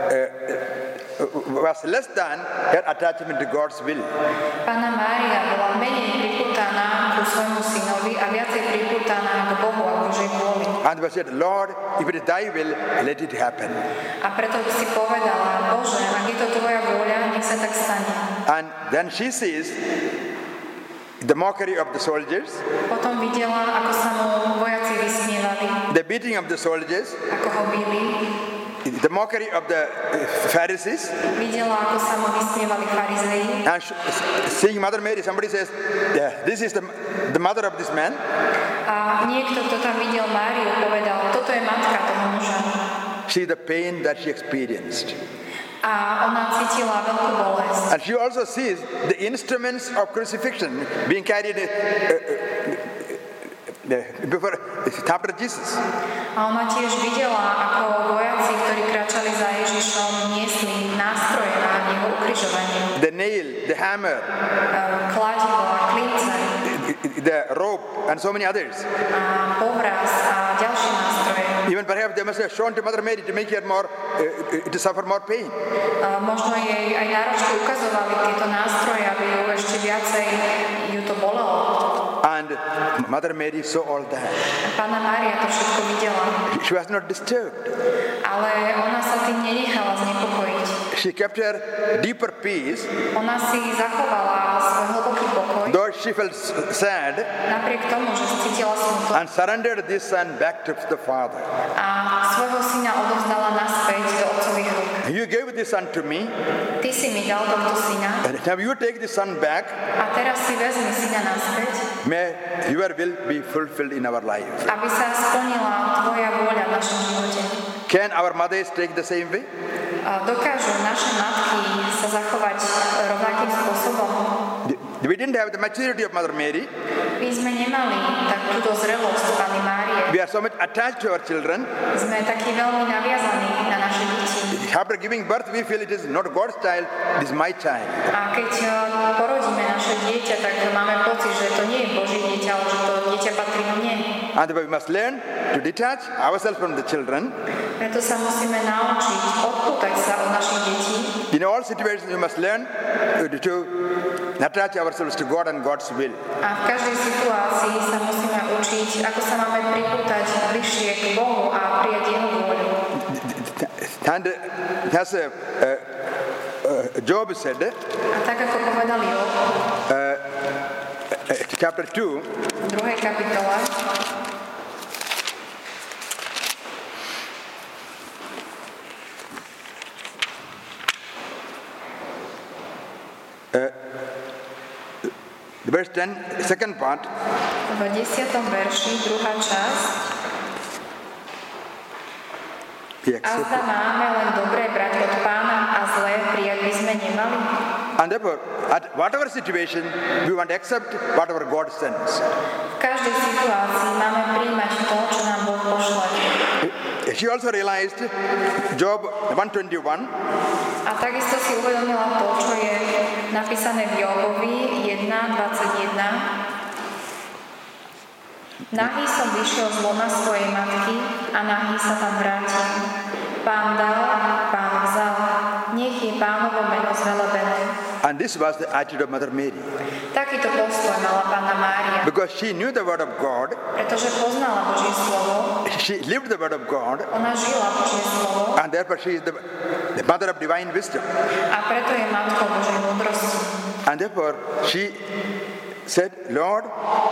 uh, was less than her attachment to God's will. Panna Mária bola menej pripútaná ku svojmu synovi a viacej pripútaná k Bohu a Božej vôli. And she said, Lord, if it is thy will, let it happen. A preto si povedala, Bože, ak je to tvoja vôľa, nech sa tak stane. And then she sees the mockery of the soldiers, Potom videla, ako sa mu vojaci vysmievali, the beating of the soldiers, ako ho bili. the mockery of the Pharisees. Videla, ako sa mu vysmievali farizei. And sh- seeing Mother Mary, somebody says, yeah, this is the, the mother of this man. A niekto, kto tam videl Máriu, povedal, toto je matka toho muža. See the pain that she experienced. A ona cítila veľkú bolesť. And she also sees the instruments of crucifixion being carried uh, uh, uh, before, after Jesus. A ona tiež videla, ako vojaci, ktorí kráčali za Ježišom, niesli nástroje na jeho ukrižovanie. The nail, the hammer, Kladivo a klince the rope, and so many others. a povraz a ďalšie nástroje. Even perhaps they must have shown to Mother Mary to make her more, uh, to suffer more pain. A možno jej aj náročky ukazovali tieto nástroje, aby ju ešte viacej ju to bolelo. And Mother Mary saw all that. A Panna Mária to všetko videla. She was not disturbed. Ale ona sa tým nenechala znepokojiť. She kept her deeper peace, Ona si zachovala svoj hlboký pokoj, though she felt sad, napriek tomu, že cítila smutok, and surrendered this son back to the Father. a svojho syna odovzdala naspäť do otcových rúk. You gave this son to me, Ty si mi dal tohto syna and now you take this son back. a teraz si vezmi syna naspäť, May your will be fulfilled in our life. aby sa splnila tvoja vôľa v našom živote. Can our mothers take the same way? A dokážu naše matky sa zachovať rovnakým spôsobom? We didn't have the maturity of Mother Mary. My sme nemali tak túto zrelosť Panny Márie. We are so much attached to our children. Sme takí veľmi naviazaní na naše deti. After giving birth, we feel it is not God's child, it is my child. A keď porodíme naše dieťa, tak máme pocit, že to nie je Božie dieťa, ale že to dieťa patrí mne. And we must learn to detach ourselves from the children. Preto sa musíme naučiť odpútať sa od našich detí. In all situations, we must learn to attach ourselves to God and God's will. A v každej situácii sa musíme učiť, ako sa máme pripútať bližšie k Bohu a prijať Jeho vôľu. And uh, as uh, uh, Job said, A tak ako povedal Job, uh, uh, chapter two, v druhej kapitole, verse ten, second part, v desiatom verši, druhá časť. he A zda accepted. máme len dobré brať od Pána a zlé prijať by sme nemali? And therefore, at whatever situation, we want to accept whatever God sends. V každej situácii máme príjmať to, čo nám Boh pošle. She also realized Job one twenty-one, A takisto si uvedomila to, čo je napísané v Jobovi jeden dvadsaťjeden. Nahý som vyšiel z lona svojej matky a nahý sa tam vrátim. Pán dal, Pán vzal, nech je Pánovo meno zvelebené. and this was the attitude of Mother Mary. Takýto postoj mala Panna Mária, Because she knew the word of God, pretože poznala Božie slovo, she lived the word of God, ona žila Božie slovo and therefore she is the, the mother of divine wisdom. a preto je matkou Božej múdrosti. And therefore she said, Lord,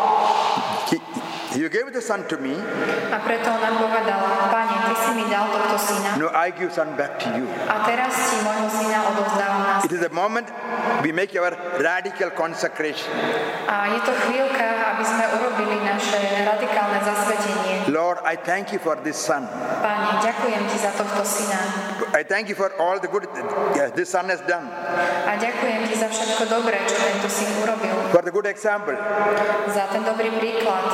he, you gave the son to me, A preto ona povedala, Pane, Ty si mi dal tohto syna now I give son back to you. a teraz Ti môjho syna odovzdávam nás. It is the moment we make our radical consecration. A je to chvíľka, aby sme urobili naše radikálne zasvetenie. Lord, I thank you for this son. Pane, ďakujem Ti za tohto syna. I thank you for all the good that this son has done, A ďakujem Ti za všetko dobré, čo tento syn urobil. for the good example, Za ten dobrý príklad.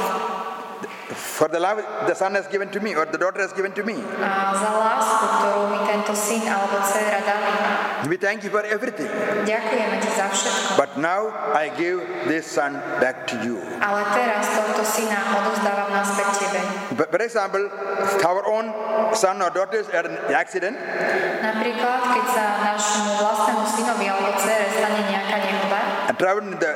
for the love the son has given to me or the daughter has given to me. A za lásku, ktorú mi tento syn alebo dcéra dali. We thank you for everything. Ďakujeme Ti za všetko. But now I give this son back to you. Ale teraz tohto syna odovzdávam naspäť Tebe. But for example, our own son or daughters are in an accident, Napríklad, keď sa nášmu vlastnému synovi alebo dcére stane nejaká nehoda, and drowned in the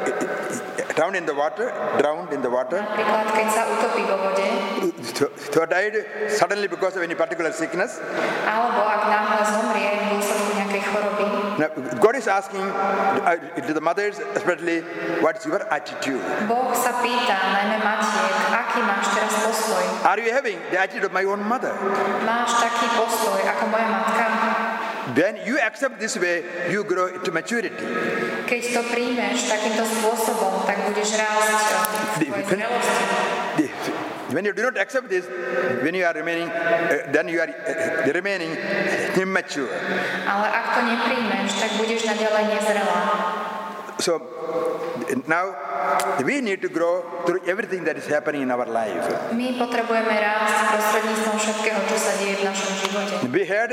uh, drowned in the water, drowned in the water, napríklad, keď sa utopí vo vode, so, so died suddenly because of any particular sickness. alebo ak náhle zomrie v dôsledku nejakej choroby. Now, God is asking uh, to the mothers especially, what's your attitude? Boh sa pýta, najmä matiek, aký máš teraz postoj? Are you having the attitude of my own mother? Máš taký postoj ako moja matka? When you accept this way, you grow to maturity. Keď to príjmeš takýmto spôsobom, tak budeš rásť v tvojej zrelosti. When you do not accept this, when you are remaining, uh, then you are uh, remaining immature. Ale ak to nepríjmeš, tak budeš naďalej nezrelá. So now we need to grow through everything that is happening in our life. My potrebujeme rásť prostredníctvom všetkého, čo sa deje v našom živote. We had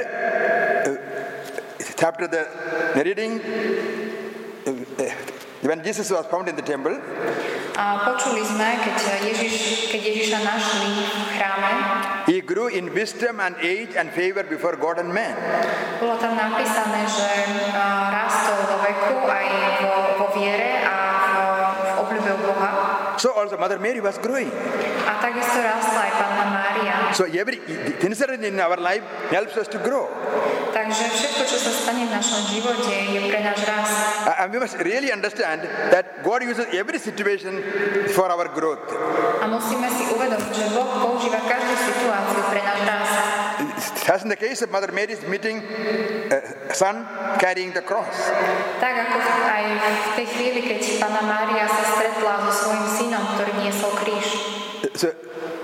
uh, after the reading uh, when Jesus was found in the temple. A počuli sme, keď, Ježiš, keď Ježiša našli v chráme, He grew in wisdom and age and favor before God and man. bolo tam napísané, že a, rástol vo veku aj vo, vo viere a v, v obľúbe u Boha. So also Mother Mary was growing. A takisto rástla aj Panna Mária. So every incident in our life helps us to grow. Takže všetko, čo sa stane v našom živote, je pre náš rast. And we must really understand that God uses every situation for our growth. A musíme si uvedomiť, že Boh používa každú situáciu pre náš rast. As in the case of Mother Mary's meeting a son carrying the cross. Tak ako aj v tej chvíli, keď Panna Mária sa stretla so svojím synom, ktorý niesol kríž. So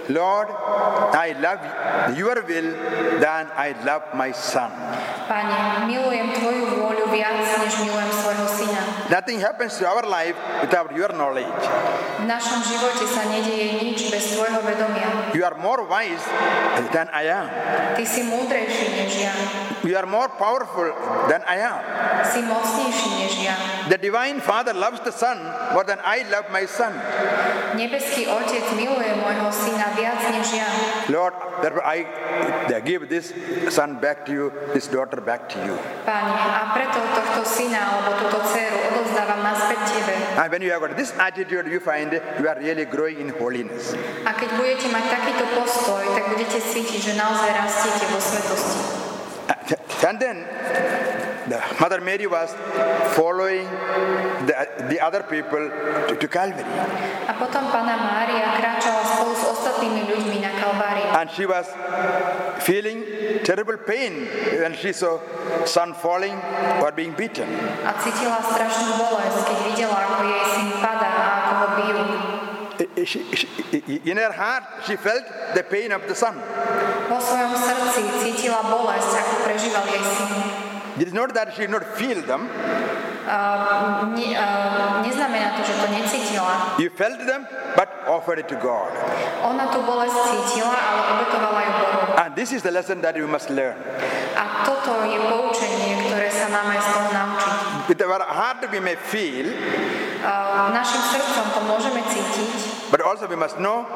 Lord, I love your will than I love my son. Pane, milujem Tvoju vôľu viac, než milujem svojho syna. Nothing happens to our life without your knowledge. V našom živote sa nedieje nič bez Tvojho vedomia. You are more wise than I am. Ty si múdrejší než ja. You are more powerful than I am. Si mocnejší než ja. The divine Father loves the Son more than I love my son. Nebeský Otec miluje môjho syna viac než ja. Lord, therefore I give this son back to you, this daughter back to you. Pane, a preto tohto syna alebo túto dceru odovzdávam naspäť Tebe. And when you have got this attitude, you find you are really growing in holiness. A keď budete mať takýto postoj, tak budete cítiť, že naozaj rastiete vo svetosti. And then the Mother Mary was following the, the other people to, to Calvary. A potom Panna Mária kráčala spolu s ostatnými ľuďmi na Kalvárii. And she was feeling terrible pain when she saw son falling or being beaten. A cítila strašnú bolesť, keď videla, ako jej syn padá a ako ho bijú. She, she, in her heart, she felt the pain of the son. Vo svojom srdci cítila bolesť, ako prežíval jej syn. It is not that she did not feel them. Uh, ne, uh, neznamená to, že to necítila. You felt them, but offered it to God. Ona tú bolesť cítila, ale obetovala ju Bohu. And this is the lesson that we must learn. A toto je poučenie, ktoré sa máme z toho naučiť. With our heart we may feel, uh, našim srdcom to môžeme cítiť, but also we must know,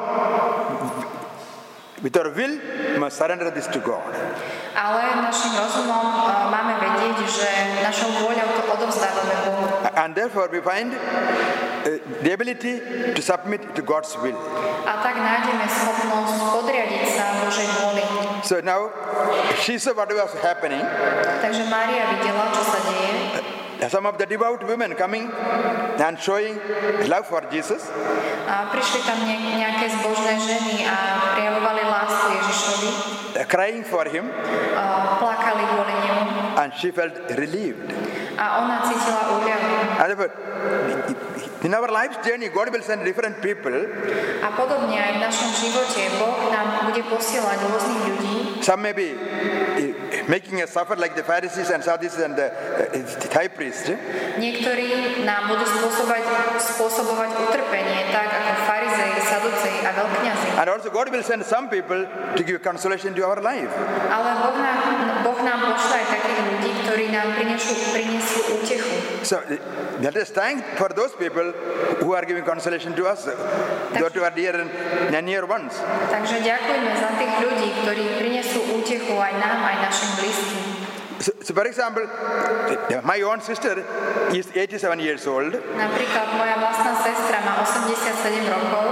with our will, we must surrender this to God. ale našim rozumom uh, máme vedieť, že našou vôľou to odovzdávame Bohu. And therefore we find uh, the ability to submit to God's will. A tak nájdeme schopnosť podriadiť sa Božej vôli. So now she saw what was happening. Takže Mária videla, čo sa deje. Some of the devout women coming and showing love for Jesus. A prišli tam ne- nejaké zbožné ženy a prejavovali lásku Ježišovi. Crying for him. A plakali kvôli nemu. And she felt relieved. A ona cítila úľavu. And therefore, in our life's journey, God will send different people. A podobne aj v našom živote Boh nám bude posielať rôznych ľudí. Some may be making us suffer like the Pharisees and Sadducees and the uh, high priest. Niektorí nám budú spôsobovať, spôsobovať utrpenie, tak ako farizei, saduceji a veľkňazi. And also God will send some people to give consolation to our life. Ale Boh nám, boh nám pošle aj takých ľudí, ktorí nám prinesú, prinesú útechu. So let us thank for those people who are giving consolation to us, those who are dear and near ones. Takže ďakujeme za tých ľudí, ktorí prinesú útechu aj nám, aj našim blízkym. So, so for example, my own sister is eighty-seven years old. Napríklad moja vlastná sestra má osemdesiatsedem rokov.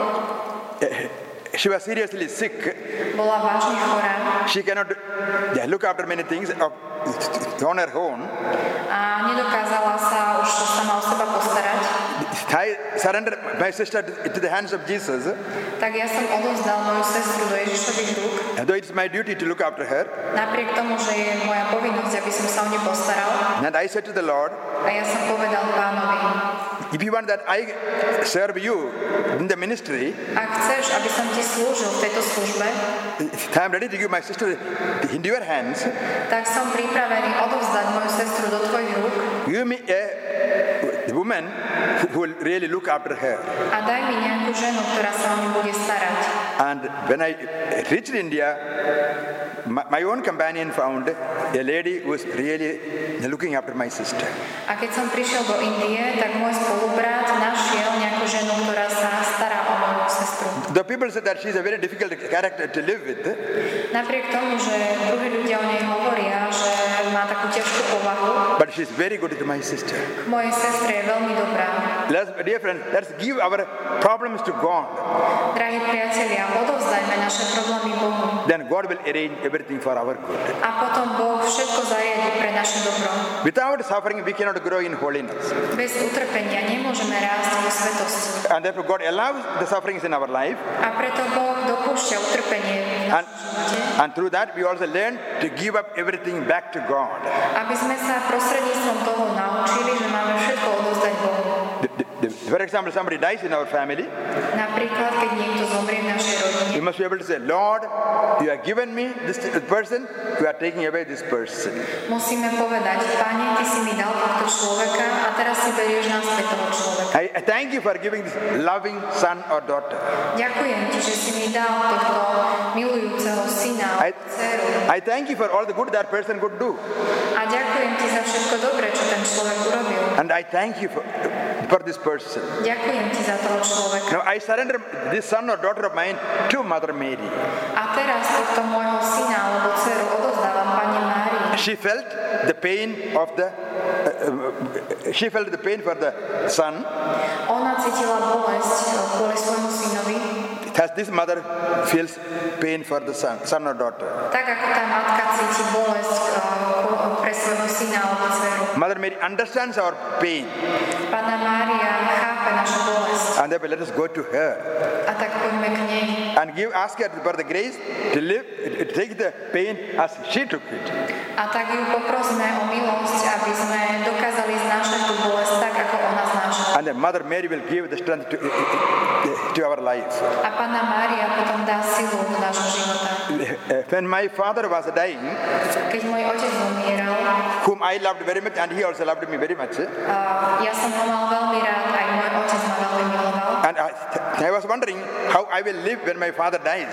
She was seriously sick. Bola vážne chorá. She cannot yeah, look after many things of, on her own. A nedokázala sa už sama o seba postarať. I surrendered my sister to the hands of Jesus. Tak ja som odovzdal moju sestru do Ježišových rúk. Though it's my duty to look after her. Napriek tomu, že je moja povinnosť, aby som sa o ňu postaral. And I said to the Lord, a ja som povedal Pánovi, if you want that I serve you in the ministry, ak chceš, aby som ti slúžil v tejto službe, I am ready to give my sister into your hands. Tak som pripravený odovzdať moju sestru do tvojich rúk. Give me a woman who will really look after her. A daj mi nejakú ženu, ktorá sa o ňu bude starať. And when I reached India, my, my own companion found a lady who was really looking after my sister. A keď som prišiel do Indie, tak môj spolubrat našiel nejakú ženu, ktorá sa stará o moju sestru. The people said that she is a very difficult character to live with. Napriek tomu, že druhí ľudia o nej hovoria, že má takú ťažkú povahu, but she is very good to my sister. k mojej sestre je veľmi dobrá. Let's, dear friend, let's give our problems to God. Drahí priatelia, odovzdajme naše problémy Bohu. Then God will arrange everything for our good. A potom Boh všetko zariadi pre naše dobro. Without suffering, we cannot grow in holiness. Bez utrpenia nemôžeme rásť vo svetosti. And therefore God allows the sufferings in our life. A preto Boh dopúšťa utrpenie v And, našom živote. and through that we also learn to give up everything back to God. Aby sme sa prostredníctvom toho naučili, že máme všetko odovzdať Bohu. The- the- the- For example, somebody dies in our family, Napríklad, keď niekto zomrie v našej rodine, we must be able to say, Lord, you have given me this person, you are taking away this person. Musíme povedať, Pane, Ty si mi dal tohto človeka a teraz si berieš naspäť toho človeka. I, I thank you for giving this loving son or daughter. Ďakujem Ti, že si mi dal tohto milujúceho syna I, alebo dceru. I thank you for all the good that person could do. A ďakujem Ti za všetko dobré, čo ten človek urobil. And I thank you for, for this person. Ďakujem Ti za toho človeka. Now I surrender this son or daughter of mine to Mother Mary. A teraz tohto môjho syna alebo dceru odovzdávam Pane Márii. She felt the pain of the, uh, uh, she felt the pain for the son. Ona cítila bolesť kvôli svojmu synovi. As this mother feels pain for the son, son or daughter. Tak ako tá matka cíti bolesť uh, pre svojho syna alebo dceru. Mother Mary understands our pain. Panna Mária chápe našu bolesť. And therefore let us go to her. A tak poďme k nej. And give, ask her for the grace to live, to take the pain as she took it. A tak ju poprosme o milosť, aby sme dokázali znášať tú bolesť tak, ako ona znášala. And then Mother Mary will give the strength to, to our life. A Panna Mária potom dá silu do nášho života. When my father was dying, Keď môj otec zomieral, whom I loved very much and he also loved me very much, uh, ja som ho mal veľmi rád, aj môj otec ma veľmi miloval. and I, I was wondering how I will live when my father dies.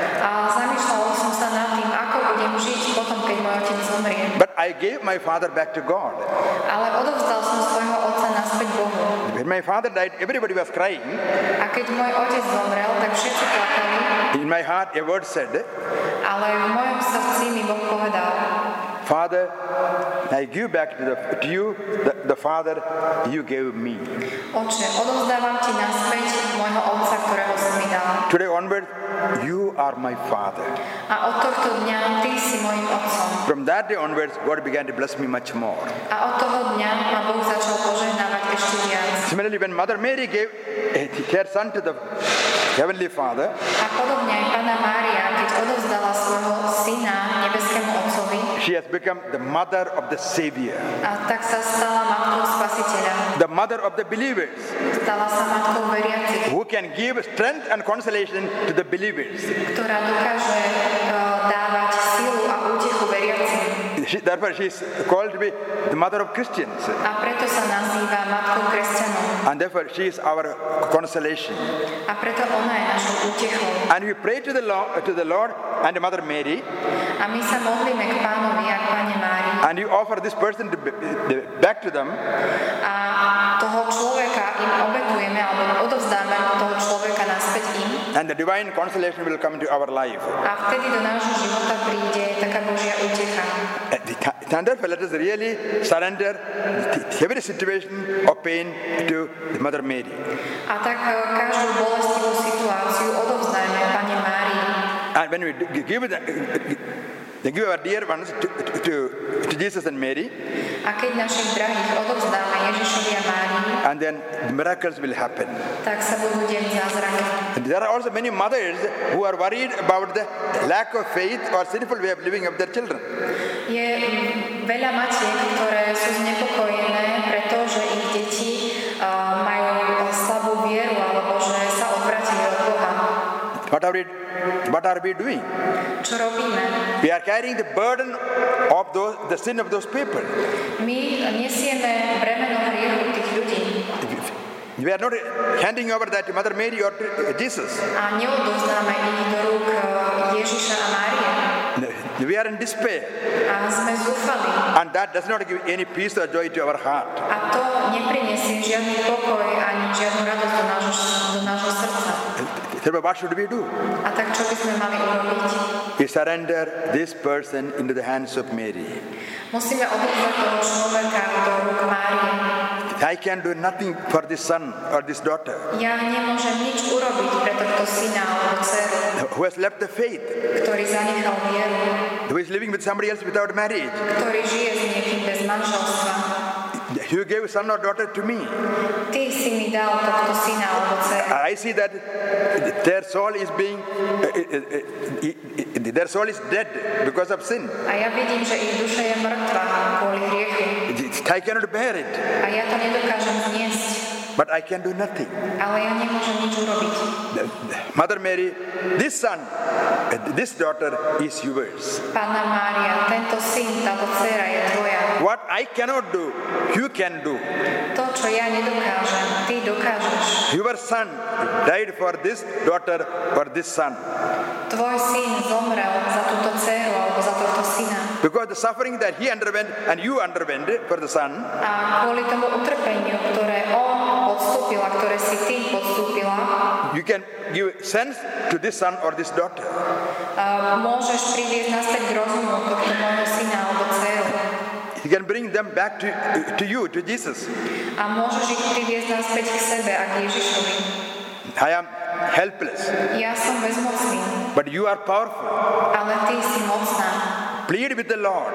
A zamýšľal som sa nad tým, ako budem žiť potom, keď môj otec zomrie. But I gave my father back to God. Ale odovzdal som svojho otca naspäť Bohu. When my father died, everybody was crying. A keď môj otec zomrel, tak všetci plakali, In my heart, a word said, ale v mojom srdci mi Boh povedal, Father, I give back to, the, to you the, the father you gave me. Oče, odovzdávam ti naspäť môjho otca, ktorého si mi dal. Today onward, you are my father. A od tohto dňa ty si mojim otcom. From that day onwards, God began to bless me much more. A od toho dňa ma Boh začal požehnávať ešte viac. Similarly, when Mother Mary gave her son to the Heavenly Father, A podobne aj Panna Mária, keď odovzdala svojho syna nebeskému otcovi, she has become the mother of the Savior, a tak sa stala matkou spasiteľa. the mother of the believers, Stala sa matkou veriacich, who can give strength and consolation to the believers. ktorá dokáže uh, dávať silu a útechu veriacim. She, therefore, she is called to be the mother of Christians, A preto sa nazýva matkou kresťanov. and therefore she is our consolation. A preto ona je našou útechou. And we pray to the Lord, to the Lord and Mother Mary, A my sa modlíme k Pánovi a k Pane Márii. and you offer this person to be, the, back to them, A toho človeka im obetujeme, alebo odovzdáme toho človeka naspäť im. and the divine consolation will come into our life. A vtedy do nášho života príde taká Božia útecha. And therefore, let us really surrender every situation of pain to Mother Mary. A tak eh, každú bolestivú situáciu odovzdajme Pane Márii. And when we give, the, give our dear ones to, to, to Jesus and Mary, A keď našich drahých odovzdáme Ježišovi a Márii, and then miracles will happen. tak sa budú deť zázraky. And there are also many mothers who are worried about the lack of faith or sinful way of living of their children. Je mm, veľa matiek, ktoré sú znepokojené, pretože ich deti uh, majú slabú vieru, alebo že sa odvratili od Boha. What are we, what are we doing? Čo robíme? We are carrying the burden of those, the sin of those people. My nesieme bremeno hriechu tých ľudí We are not handing over that to Mother Mary or to Jesus. a neodovzdáme ich do rúk uh, Ježiša a Márie. We are in despair, A sme zúfali. and that does not give any peace or joy to our heart. A to neprinesie žiadny pokoj ani žiadnu radosť do nášho, do nášho srdca. Therefore, what should we do? A tak čo by sme mali urobiť? We surrender this person into the hands of Mary. Musíme odovzdať toho človeka do rúk Márie. I can do nothing for this son or this daughter Ja nemôžem nič urobiť pre tohto syna alebo dceru, who has left the faith, ktorý zanechal vieru, who is living with somebody else without marriage. ktorý žije s niekým bez manželstva. You gave son or daughter to me. Ty si mi dal tohto syna alebo dceru. I see that their soul is being, uh, uh, uh, their soul is dead because of sin. A ja vidím, že ich duša je mŕtva kvôli hriechu. I cannot bear it. A ja to nedokážem zniesť. but I can do nothing. ale ja nemôžem nič urobiť. Mother Mary, this son, this daughter is yours. Panna Mária, tento syn, táto dcéra je tvoja. What I cannot do, you can do. To, čo ja nedokážem, ty dokážeš. Your son died for this daughter, for this son. Tvoj syn zomrel za túto dcéru alebo za tohto syna. Because the suffering that he underwent and you underwent for the son, A kvôli tomu utrpeniu, ktoré on podstúpil a ktoré si ty podstúpila, you can give sense to this son or this daughter. a môžeš priviesť naspäť k rozumu tohto môjho syna alebo dceru. You can bring them back to, to you, to Jesus. A môžeš ich priviesť naspäť k sebe a k Ježišovi. I am helpless, Ja som bezmocný, but you are powerful. ale ty si mocná. Plead with the Lord.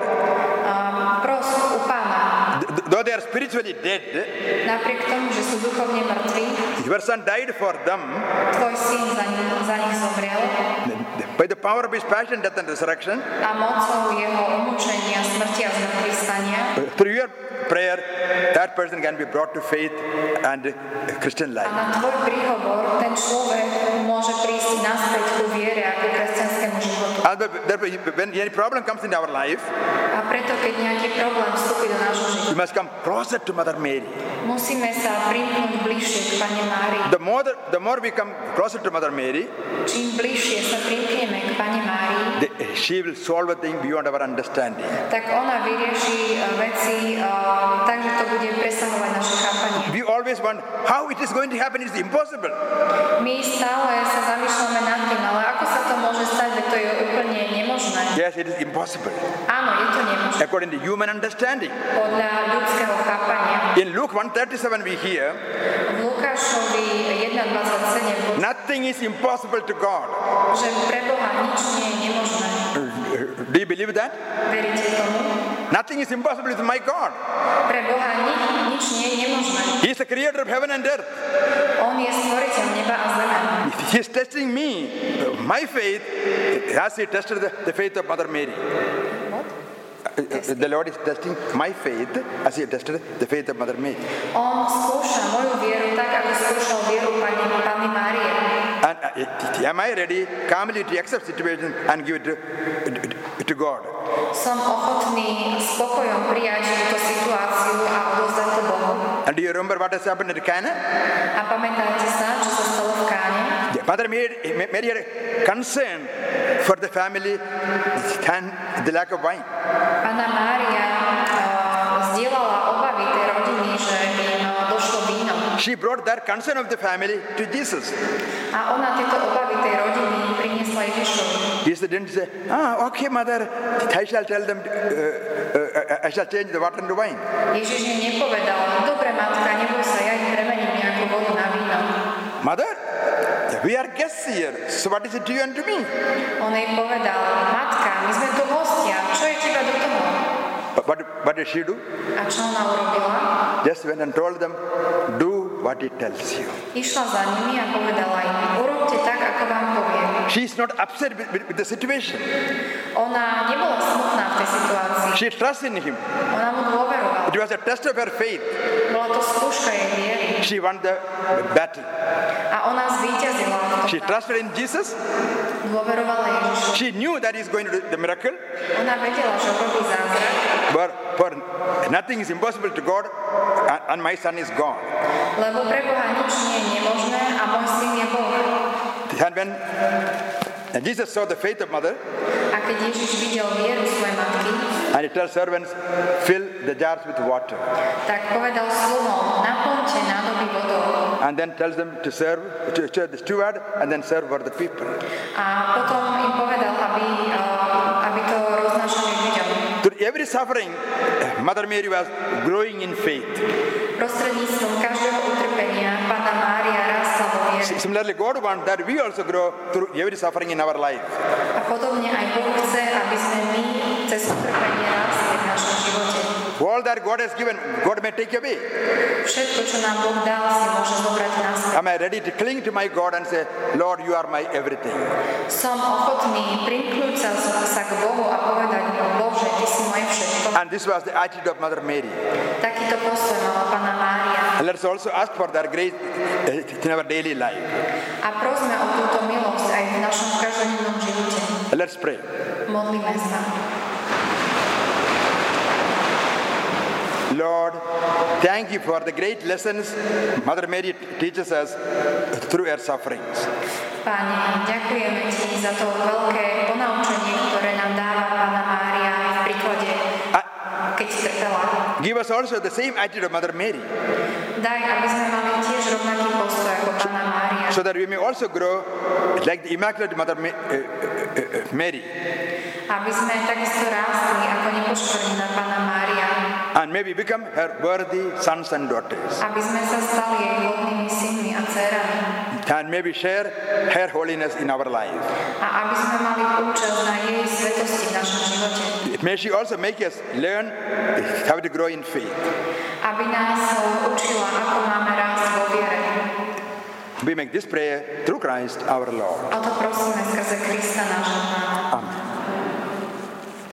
A pros u Pána. Th- Though they are spiritually dead, Napriek tomu, že sú duchovne mŕtvi, your son died for them. tvoj syn za nich, za nich zomrel By the power of his passion, death and resurrection, a mocou jeho umúčenia, smrti a zmŕtvychvstania, through your prayer, that person can be brought to faith and Christian a life. na tvoj príhovor ten človek môže prísť naspäť ku viere a ku kresťanskému životu. And therefore, when any problem comes in our life, A preto, keď nejaký problém vstúpi do nášho we života, must come closer to Mother Mary. musíme sa primknúť bližšie k Panne Márii. The more, the, the more we come closer to Mother Mary, Čím bližšie sa primkneme k Panne Márii, the, she will solve a thing beyond our understanding. tak ona vyrieši uh, veci uh, tak, že to bude presahovať naše chápanie. We always want how it is going to happen. It's impossible. My stále sa zamýšľame nad tým, ale ako sa to môže stať, veď to je úplne nemožné. Yes, it is impossible. Áno, je to nemožné. According to human understanding. Podľa ľudského chápania. In Luke one thirty-seven we hear, V Lukášovi jeden dvadsaťsedem, nothing is impossible to God. že pre Boha nič nie je nemožné. Do you believe that? Veríte tomu? Nothing is impossible with my God. Pre Boha nič, nič nie je nemožné. He is the creator of heaven and earth. On je stvoriteľ neba a zeme. He is testing me, my faith, as he tested the, the faith of Mother Mary. The Lord is testing my faith as he tested the faith of Mother Mary. On skúša moju vieru tak, ako skúšal vieru Pani, Panny Márie. And uh, am I ready calmly to accept situation and give it to, to God? Som ochotný spokojom prijať túto situáciu a odozdať to Bohu. And do you remember what has happened at Cana? A pamätáte sa, čo sa stalo v Káne? Mother Mary, Mary had concern for the family and the lack of wine. Panna Mária uh, zdieľala obavy tej rodiny, že im uh, došlo víno. She brought that concern of the family to Jesus. A ona tieto obavy tej rodiny priniesla Ježišovi. Jesus didn't say, ah, okay, mother, I shall tell them, uh, uh, I shall change the water into wine. Ježiš jej nepovedal, dobre matka, neboj sa, ja ich premením nejakú vodu na víno. Mother, we are guests here, so what is it to you and to me? On jej povedal, matka, my sme tu hostia, čo je teba do toho? But what, what did she do? A čo ona urobila? Just went and told them, do what he tells you. Išla za nimi a povedala im, urobte tak, ako vám poviem. She is not upset with, with, with the situation. Ona nebola smutná v tej situácii. She trusts in him. Ona mu dôverovala. It was a test of her faith. Bola to skúška jej viery. She won the battle. A ona zvíťazila v tom. She trusted in Jesus. Dôverovala Ježišovi. She knew that he is going to do the miracle. Ona vedela, že urobí zázrak. But for nothing is impossible to God, and my son is gone. Lebo pre Boha nič nie je nemožné a môj syn je Boh. And when Jesus saw the faith of mother, A keď Ježiš videl vieru svojej matky, and he tells servants, fill the jars with water, tak povedal sluhom, naplňte nádoby vodou. and then tells them to serve to, to the steward, and then serve for the people. A potom im povedal, aby, uh, aby to roznášali ľuďom. Through every suffering, Mother Mary was growing in faith. Prostredníctvom každého utrpenia Panna Mária rástla vo viere. Similarly, God wants that we also grow through every suffering in our life. A podobne aj Boh chce, aby sme my cez utrpenie rástli v našom živote. All that God has given, God may take away. Všetko, čo nám Boh dal, si môže zobrať naspäť. Am I ready to cling to my God and say, Lord, you are my everything? Som ochotný primknúť sa, sa k Bohu a povedať mu, Bože, Ty si moje všetko. And this was the attitude of Mother Mary. Takýto postoj mala Panna Mária. And let's also ask for that grace in our daily life. A prosme o túto milosť aj v našom každodennom živote. Let's pray. Modlíme sa. Lord, thank you for the great lessons Mother Mary teaches us through her sufferings. Páne, ďakujeme Ti za to veľké ponaučenie, ktoré nám dáva Panna Mária v príklade, keď trpela. Give us also the same attitude of Mother Mary. Daj, aby sme mali tiež rovnaký postoj ako Panna Mária. So that we may also grow like the Immaculate Mother Mary. Aby sme takisto rástli ako nepoškvrnená Panna Mária. And maybe become her worthy sons and daughters. Aby sme sa stali jej hodnými synmi a dcérami. And maybe share her holiness in our life. A aby sme mali účasť na jej svetosti v našom živote. May she also make us learn how to grow in faith. Aby nás učila, ako máme rásť vo viere. We make this prayer through Christ our Lord. O to prosíme skrze Krista nášho Pána.